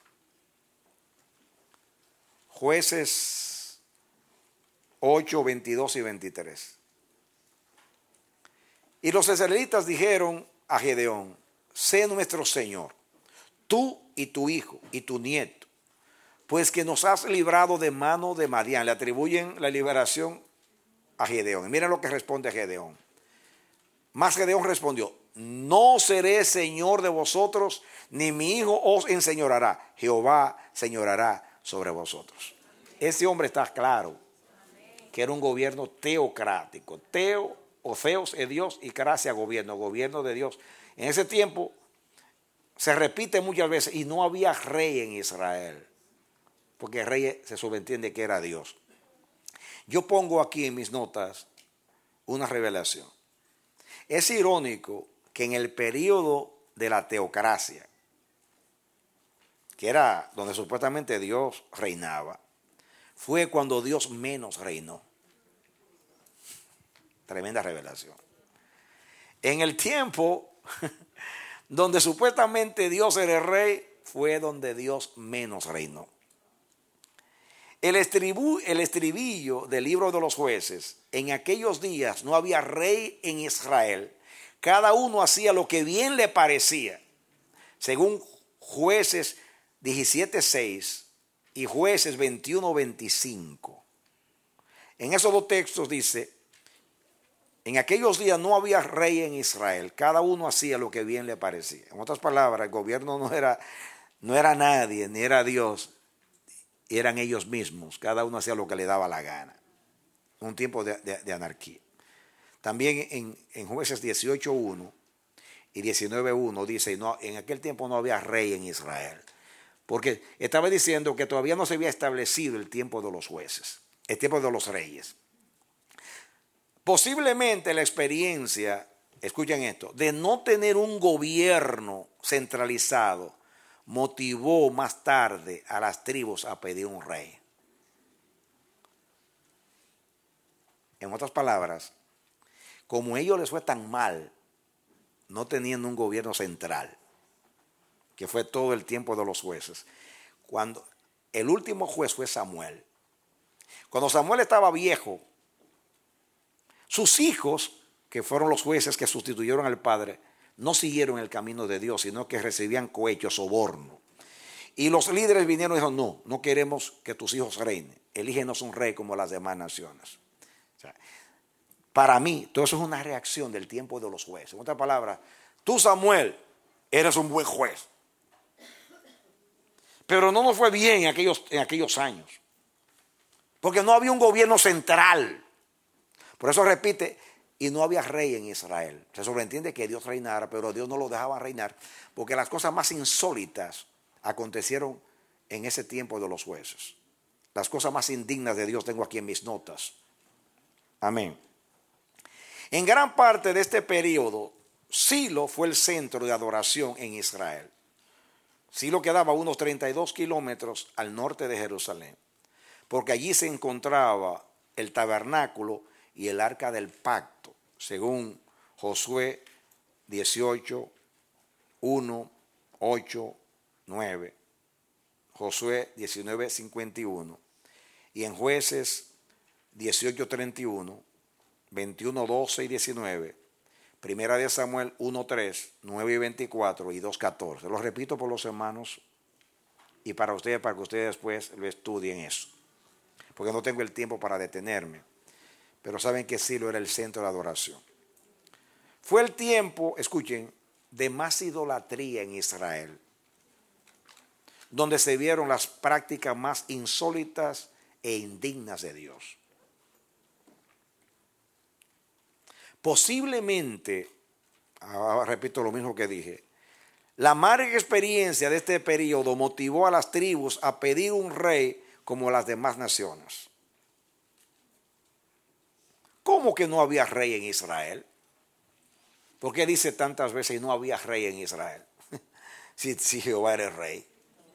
Jueces 8, 22 y 23. Y los israelitas dijeron a Gedeón: sé nuestro Señor, tú y tu hijo y tu nieto, pues que nos has librado de mano de Madián. Le atribuyen la liberación a Gedeón. Y miren lo que responde Gedeón. Mas Gedeón respondió: no seré señor de vosotros, ni mi hijo os enseñoreará. Jehová señoreará sobre vosotros. Ese hombre está claro que era un gobierno teocrático. Teo o Theos es Dios y cracia gobierno, gobierno de Dios. En ese tiempo se repite muchas veces, y no había rey en Israel, porque el rey se subentiende que era Dios. Yo pongo aquí en mis notas una revelación. Es irónico que en el periodo de la teocracia, que era donde supuestamente Dios reinaba, fue cuando Dios menos reinó. Tremenda revelación. En el tiempo donde supuestamente Dios era el rey, fue donde Dios menos reinó. El estribillo del libro de los Jueces: en aquellos días no había rey en Israel, cada uno hacía lo que bien le parecía, según Jueces 17:6 y Jueces 21:25. En esos dos textos dice: en aquellos días no había rey en Israel, cada uno hacía lo que bien le parecía. En otras palabras, el gobierno no era nadie, ni era Dios, eran ellos mismos, cada uno hacía lo que le daba la gana. Un tiempo de anarquía. También en Jueces 18:1 y 19:1 dice: no, en aquel tiempo no había rey en Israel, porque estaba diciendo que todavía no se había establecido el tiempo de los jueces, el tiempo de los reyes. Posiblemente la experiencia, escuchen esto, de no tener un gobierno centralizado motivó más tarde a las tribus a pedir un rey. En otras palabras, como a ellos les fue tan mal no teniendo un gobierno central, que fue todo el tiempo de los jueces, cuando el último juez fue Samuel. Cuando Samuel estaba viejo, sus hijos, que fueron los jueces que sustituyeron al padre, no siguieron el camino de Dios, sino que recibían cohecho, soborno. Y los líderes vinieron y dijeron: no queremos que tus hijos reinen, elígenos un rey como las demás naciones. O sea, para mí, todo eso es una reacción del tiempo de los jueces. En otras palabras, tú, Samuel, eres un buen juez, pero no nos fue bien en aquellos años, porque no había un gobierno central. Por eso repite: y no había rey en Israel. Se sobreentiende que Dios reinara, pero Dios no lo dejaba reinar, porque las cosas más insólitas acontecieron en ese tiempo de los jueces. Las cosas más indignas de Dios tengo aquí en mis notas. Amén. En gran parte de este periodo, Silo fue el centro de adoración en Israel. Silo quedaba a unos 32 kilómetros al norte de Jerusalén, porque allí se encontraba el tabernáculo y el arca del pacto, según Josué 18, 1, 8, 9, Josué 19, 51, y en Jueces 18, 31, 21, 12 y 19, Primera de Samuel 1, 3, 9 y 24 y 2, 14. Lo repito por los hermanos y para ustedes, para que ustedes después lo estudien eso, porque no tengo el tiempo para detenerme. Pero saben que Silo era el centro de adoración. Fue el tiempo, escuchen, de más idolatría en Israel, donde se vieron las prácticas más insólitas e indignas de Dios. Posiblemente, ahora repito lo mismo que dije, la amarga experiencia de este periodo motivó a las tribus a pedir un rey como las demás naciones. ¿Cómo que no había rey en Israel? ¿Por qué dice tantas veces no había rey en Israel? si Jehová era el rey.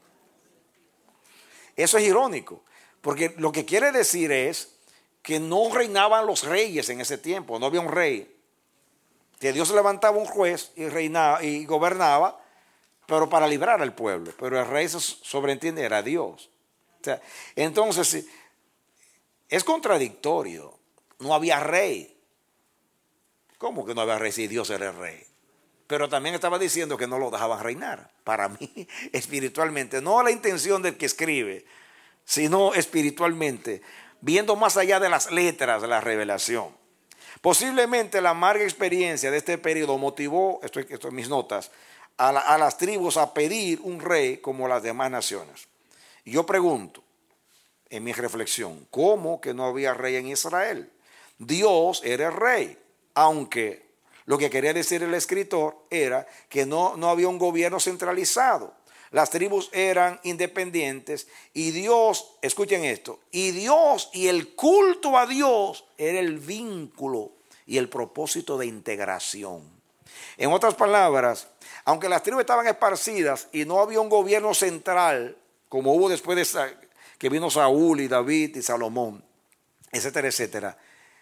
Eso es irónico, porque lo que quiere decir es que no reinaban los reyes en ese tiempo, no había un rey. Que Dios levantaba un juez y reinaba y gobernaba, pero para librar al pueblo. Pero el rey, se sobreentiende, era Dios. O sea, entonces, es contradictorio. No había rey. ¿Cómo que no había rey si Dios era el rey? Pero también estaba diciendo que no lo dejaban reinar. Para mí, espiritualmente, no la intención del que escribe, sino espiritualmente, viendo más allá de las letras de la revelación. Posiblemente la amarga experiencia de este periodo motivó, esto en mis notas, a las tribus a pedir un rey como las demás naciones. Y yo pregunto, en mi reflexión, ¿cómo que no había rey en Israel? Dios era el rey, aunque lo que quería decir el escritor era que no había un gobierno centralizado. Las tribus eran independientes y Dios, escuchen esto, y Dios y el culto a Dios era el vínculo y el propósito de integración. En otras palabras, aunque las tribus estaban esparcidas y no había un gobierno central, como hubo después de que vino Saúl y David y Salomón, etcétera, etcétera,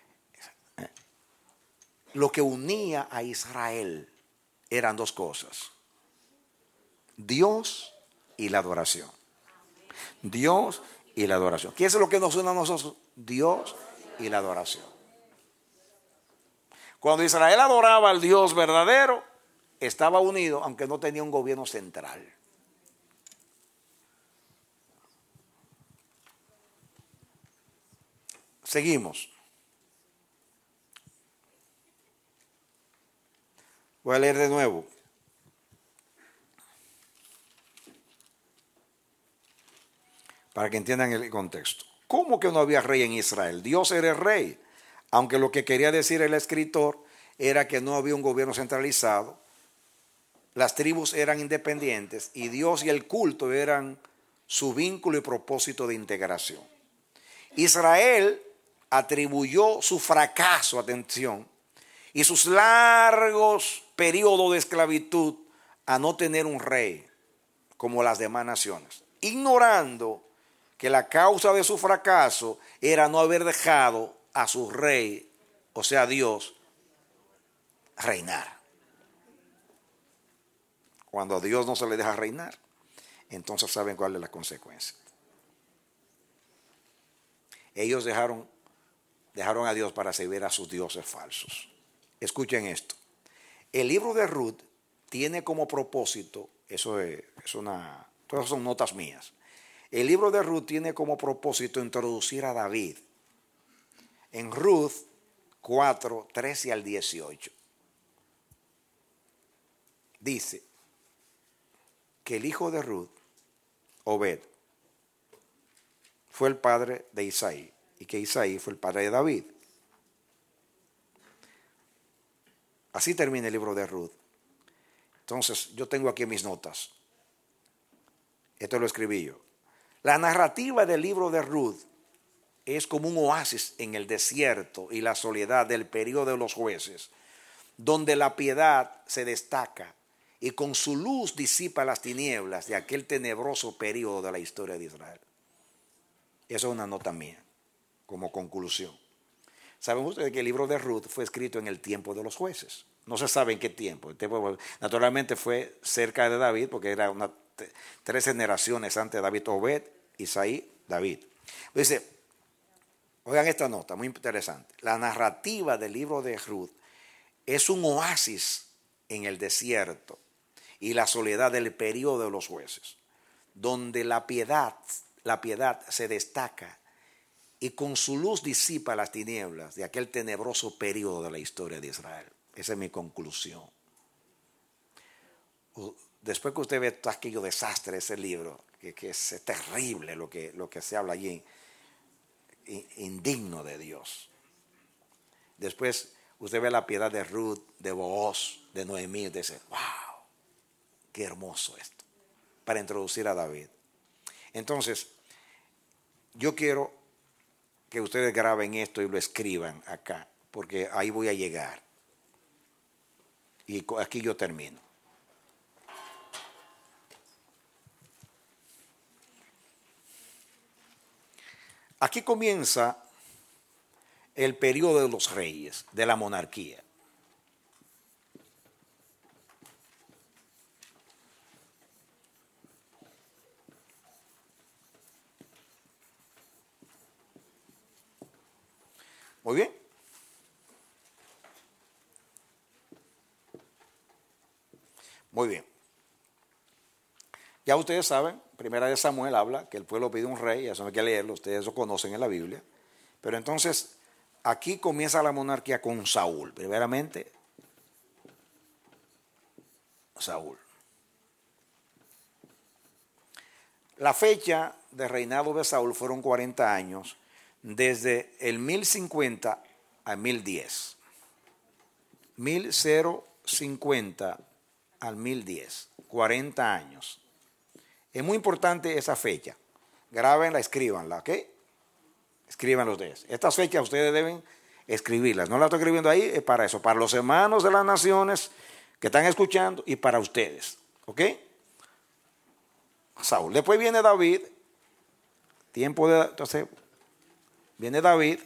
lo que unía a Israel eran dos cosas: Dios y la adoración. Dios y la adoración. ¿Qué es lo que nos une a nosotros? Dios y la adoración. Cuando Israel adoraba al Dios verdadero, estaba unido, aunque no tenía un gobierno central. Seguimos. Voy a leer de nuevo. Para que entiendan el contexto. ¿Cómo que no había rey en Israel? Dios era el rey, aunque lo que quería decir el escritor era que no había un gobierno centralizado, las tribus eran independientes y Dios y el culto eran su vínculo y propósito de integración. Israel atribuyó su fracaso, atención, y sus largos periodos de esclavitud a no tener un rey como las demás naciones, ignorando que la causa de su fracaso era no haber dejado a su rey, o sea Dios, reinar. Cuando a Dios no se le deja reinar, entonces saben cuál es la consecuencia. Ellos dejaron a Dios para servir a sus dioses falsos. Escuchen esto. El libro de Ruth tiene como propósito, todas son notas mías. El libro de Ruth tiene como propósito introducir a David en Ruth 4, 13 al 18. Dice que el hijo de Ruth, Obed, fue el padre de Isaí y que Isaí fue el padre de David. Así termina el libro de Ruth. Entonces, yo tengo aquí mis notas. Esto lo escribí yo. La narrativa del libro de Ruth es como un oasis en el desierto y la soledad del periodo de los jueces, donde la piedad se destaca y con su luz disipa las tinieblas de aquel tenebroso periodo de la historia de Israel. Eso es una nota mía, como conclusión. Saben ustedes que el libro de Ruth fue escrito en el tiempo de los jueces. No se sabe en qué tiempo. Naturalmente fue cerca de David, porque era 3 generaciones antes de David: Obed, Isaí, David. Dice, oigan esta nota, muy interesante. La narrativa del libro de Ruth es un oasis en el desierto y la soledad del periodo de los jueces, donde la piedad se destaca y con su luz disipa las tinieblas de aquel tenebroso periodo de la historia de Israel. Esa es mi conclusión. Después que usted ve todo aquello desastre, ese libro, que es terrible lo que se habla allí, indigno de Dios. Después usted ve la piedad de Ruth, de Booz, de Noemí, y dice, wow, qué hermoso esto, para introducir a David. Entonces, yo quiero que ustedes graben esto y lo escriban acá, porque ahí voy a llegar. Y aquí yo termino. Aquí comienza el periodo de los reyes, de la monarquía. Muy bien. Muy bien. Ya ustedes saben, Primera de Samuel habla que el pueblo pide un rey, eso no hay que leerlo, ustedes lo conocen en la Biblia. Pero entonces, aquí comienza la monarquía con Saúl. Primeramente, Saúl. La fecha de reinado de Saúl fueron 40 años, desde el 1050 al 1010. 1050 al 1010, 40 años. Es muy importante esa fecha. Grábenla, escríbanla, ¿ok? Escríbanla ustedes. Estas fechas ustedes deben escribirlas. No las estoy escribiendo ahí, es para eso, para los hermanos de las naciones que están escuchando y para ustedes, ¿ok? Saúl. Después viene David. Entonces, viene David.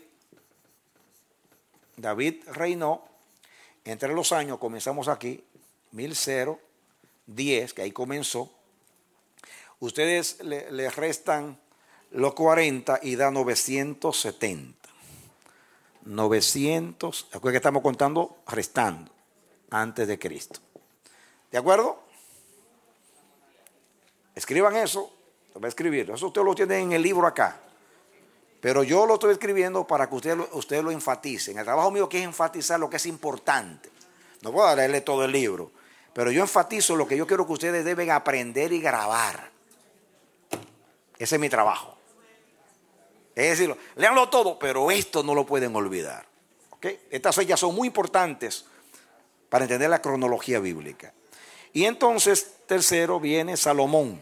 David reinó. Entre los años, comenzamos aquí, 1010, que ahí comenzó. Ustedes le restan los 40 y da 970. 900, acuérdense que estamos contando, restando, antes de Cristo. ¿De acuerdo? Escriban eso, lo voy a escribir. Eso ustedes lo tienen en el libro acá. Pero yo lo estoy escribiendo para que ustedes lo enfaticen. El trabajo mío que es enfatizar lo que es importante. No puedo leerle todo el libro, pero yo enfatizo lo que yo quiero que ustedes deben aprender y grabar. Ese es mi trabajo. Es decir, léanlo todo, pero esto no lo pueden olvidar. ¿Okay? Estas fechas son muy importantes para entender la cronología bíblica. Y entonces, tercero, viene Salomón.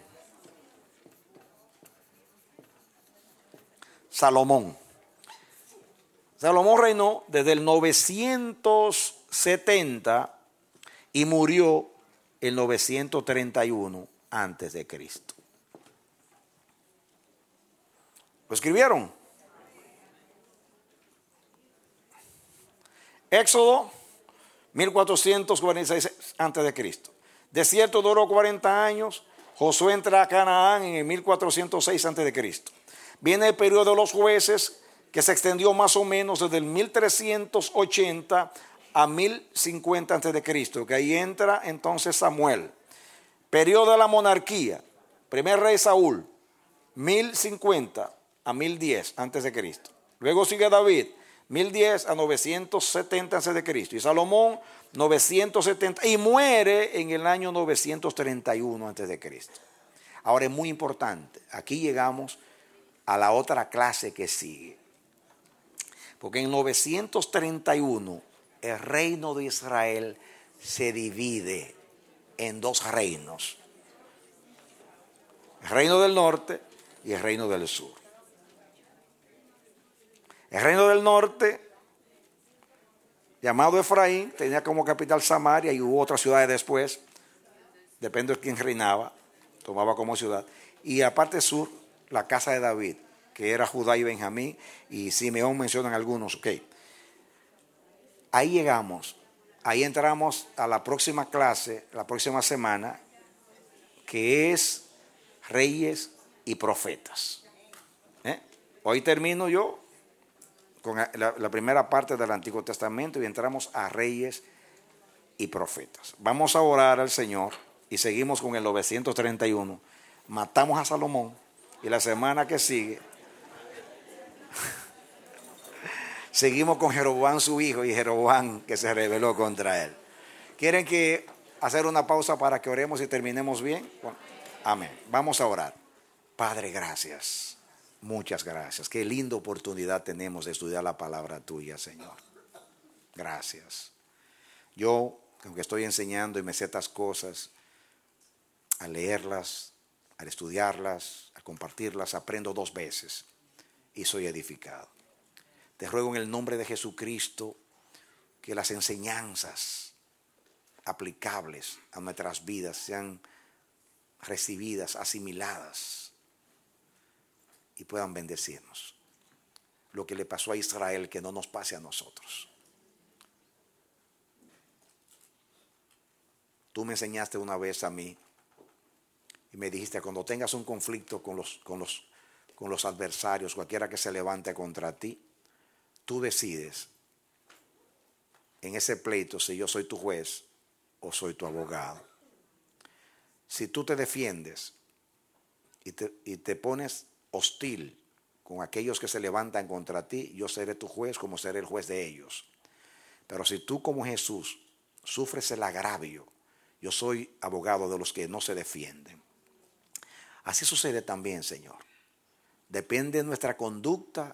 Salomón reinó desde el 970 y murió el 931 antes de Cristo. ¿Lo escribieron? Éxodo 1446 antes de Cristo. Desierto duró 40 años. Josué entra a Canaán en el 1406 antes de Cristo. Viene el periodo de los jueces, que se extendió más o menos desde el 1380 a 1050 antes de Cristo, que ahí entra entonces Samuel. Periodo de la monarquía, primer rey Saúl, 1050 a 1010 antes de Cristo. Luego sigue David, 1010 a 970 antes de Cristo, y Salomón 970 y muere en el año 931 antes de Cristo. Ahora es muy importante, aquí llegamos a la otra clase que sigue. Porque en 931 el reino de Israel se divide en dos reinos. El reino del norte y el reino del sur. El reino del norte, llamado Efraín, tenía como capital Samaria y hubo otras ciudades después. Depende de quién reinaba, tomaba como ciudad. Y la parte sur, la casa de David, que era Judá y Benjamín, y Simeón mencionan algunos. Okay. Ahí llegamos, ahí entramos a la próxima clase, la próxima semana, que es Reyes y Profetas. Hoy termino yo con la primera parte del Antiguo Testamento y entramos a Reyes y Profetas. Vamos a orar al Señor y seguimos con el 931. Matamos a Salomón y la semana que sigue seguimos con Jeroboam su hijo y Jeroboam que se rebeló contra él. ¿Quieren que hacer una pausa para que oremos y terminemos bien? Bueno, amén. Vamos a orar. Padre, gracias. Muchas gracias. Qué linda oportunidad tenemos de estudiar la palabra tuya, Señor. Gracias. Yo, aunque estoy enseñando y me sé estas cosas, al leerlas, al estudiarlas, al compartirlas, aprendo 2 veces. y soy edificado. Te ruego en el nombre de Jesucristo que las enseñanzas aplicables a nuestras vidas sean recibidas, asimiladas y puedan bendecirnos. Lo que le pasó a Israel, que no nos pase a nosotros. Tú me enseñaste una vez a mí y me dijiste, cuando tengas un conflicto con los adversarios, cualquiera que se levante contra ti, tú decides en ese pleito si yo soy tu juez o soy tu abogado. Si tú te defiendes y te pones hostil con aquellos que se levantan contra ti, yo seré tu juez como seré el juez de ellos. Pero si tú como Jesús sufres el agravio, yo soy abogado de los que no se defienden. Así sucede también, Señor. Depende de nuestra conducta,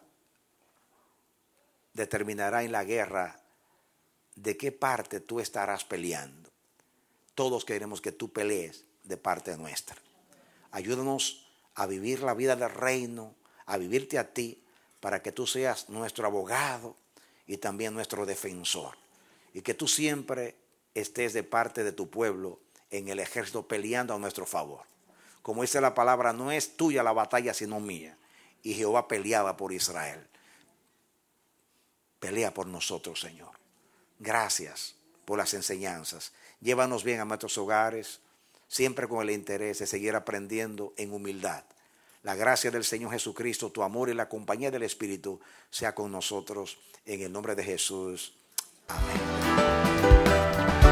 determinará en la guerra de qué parte tú estarás peleando. Todos queremos que tú pelees de parte nuestra. Ayúdanos a vivir la vida del reino, a vivirte a ti, para que tú seas nuestro abogado y también nuestro defensor. Y que tú siempre estés de parte de tu pueblo en el ejército peleando a nuestro favor. Como dice la palabra, no es tuya la batalla sino mía. Y Jehová peleaba por Israel. Pelea por nosotros, Señor. Gracias por las enseñanzas. Llévanos bien a nuestros hogares, siempre con el interés de seguir aprendiendo en humildad. La gracia del Señor Jesucristo, tu amor y la compañía del Espíritu sea con nosotros. En el nombre de Jesús. Amén.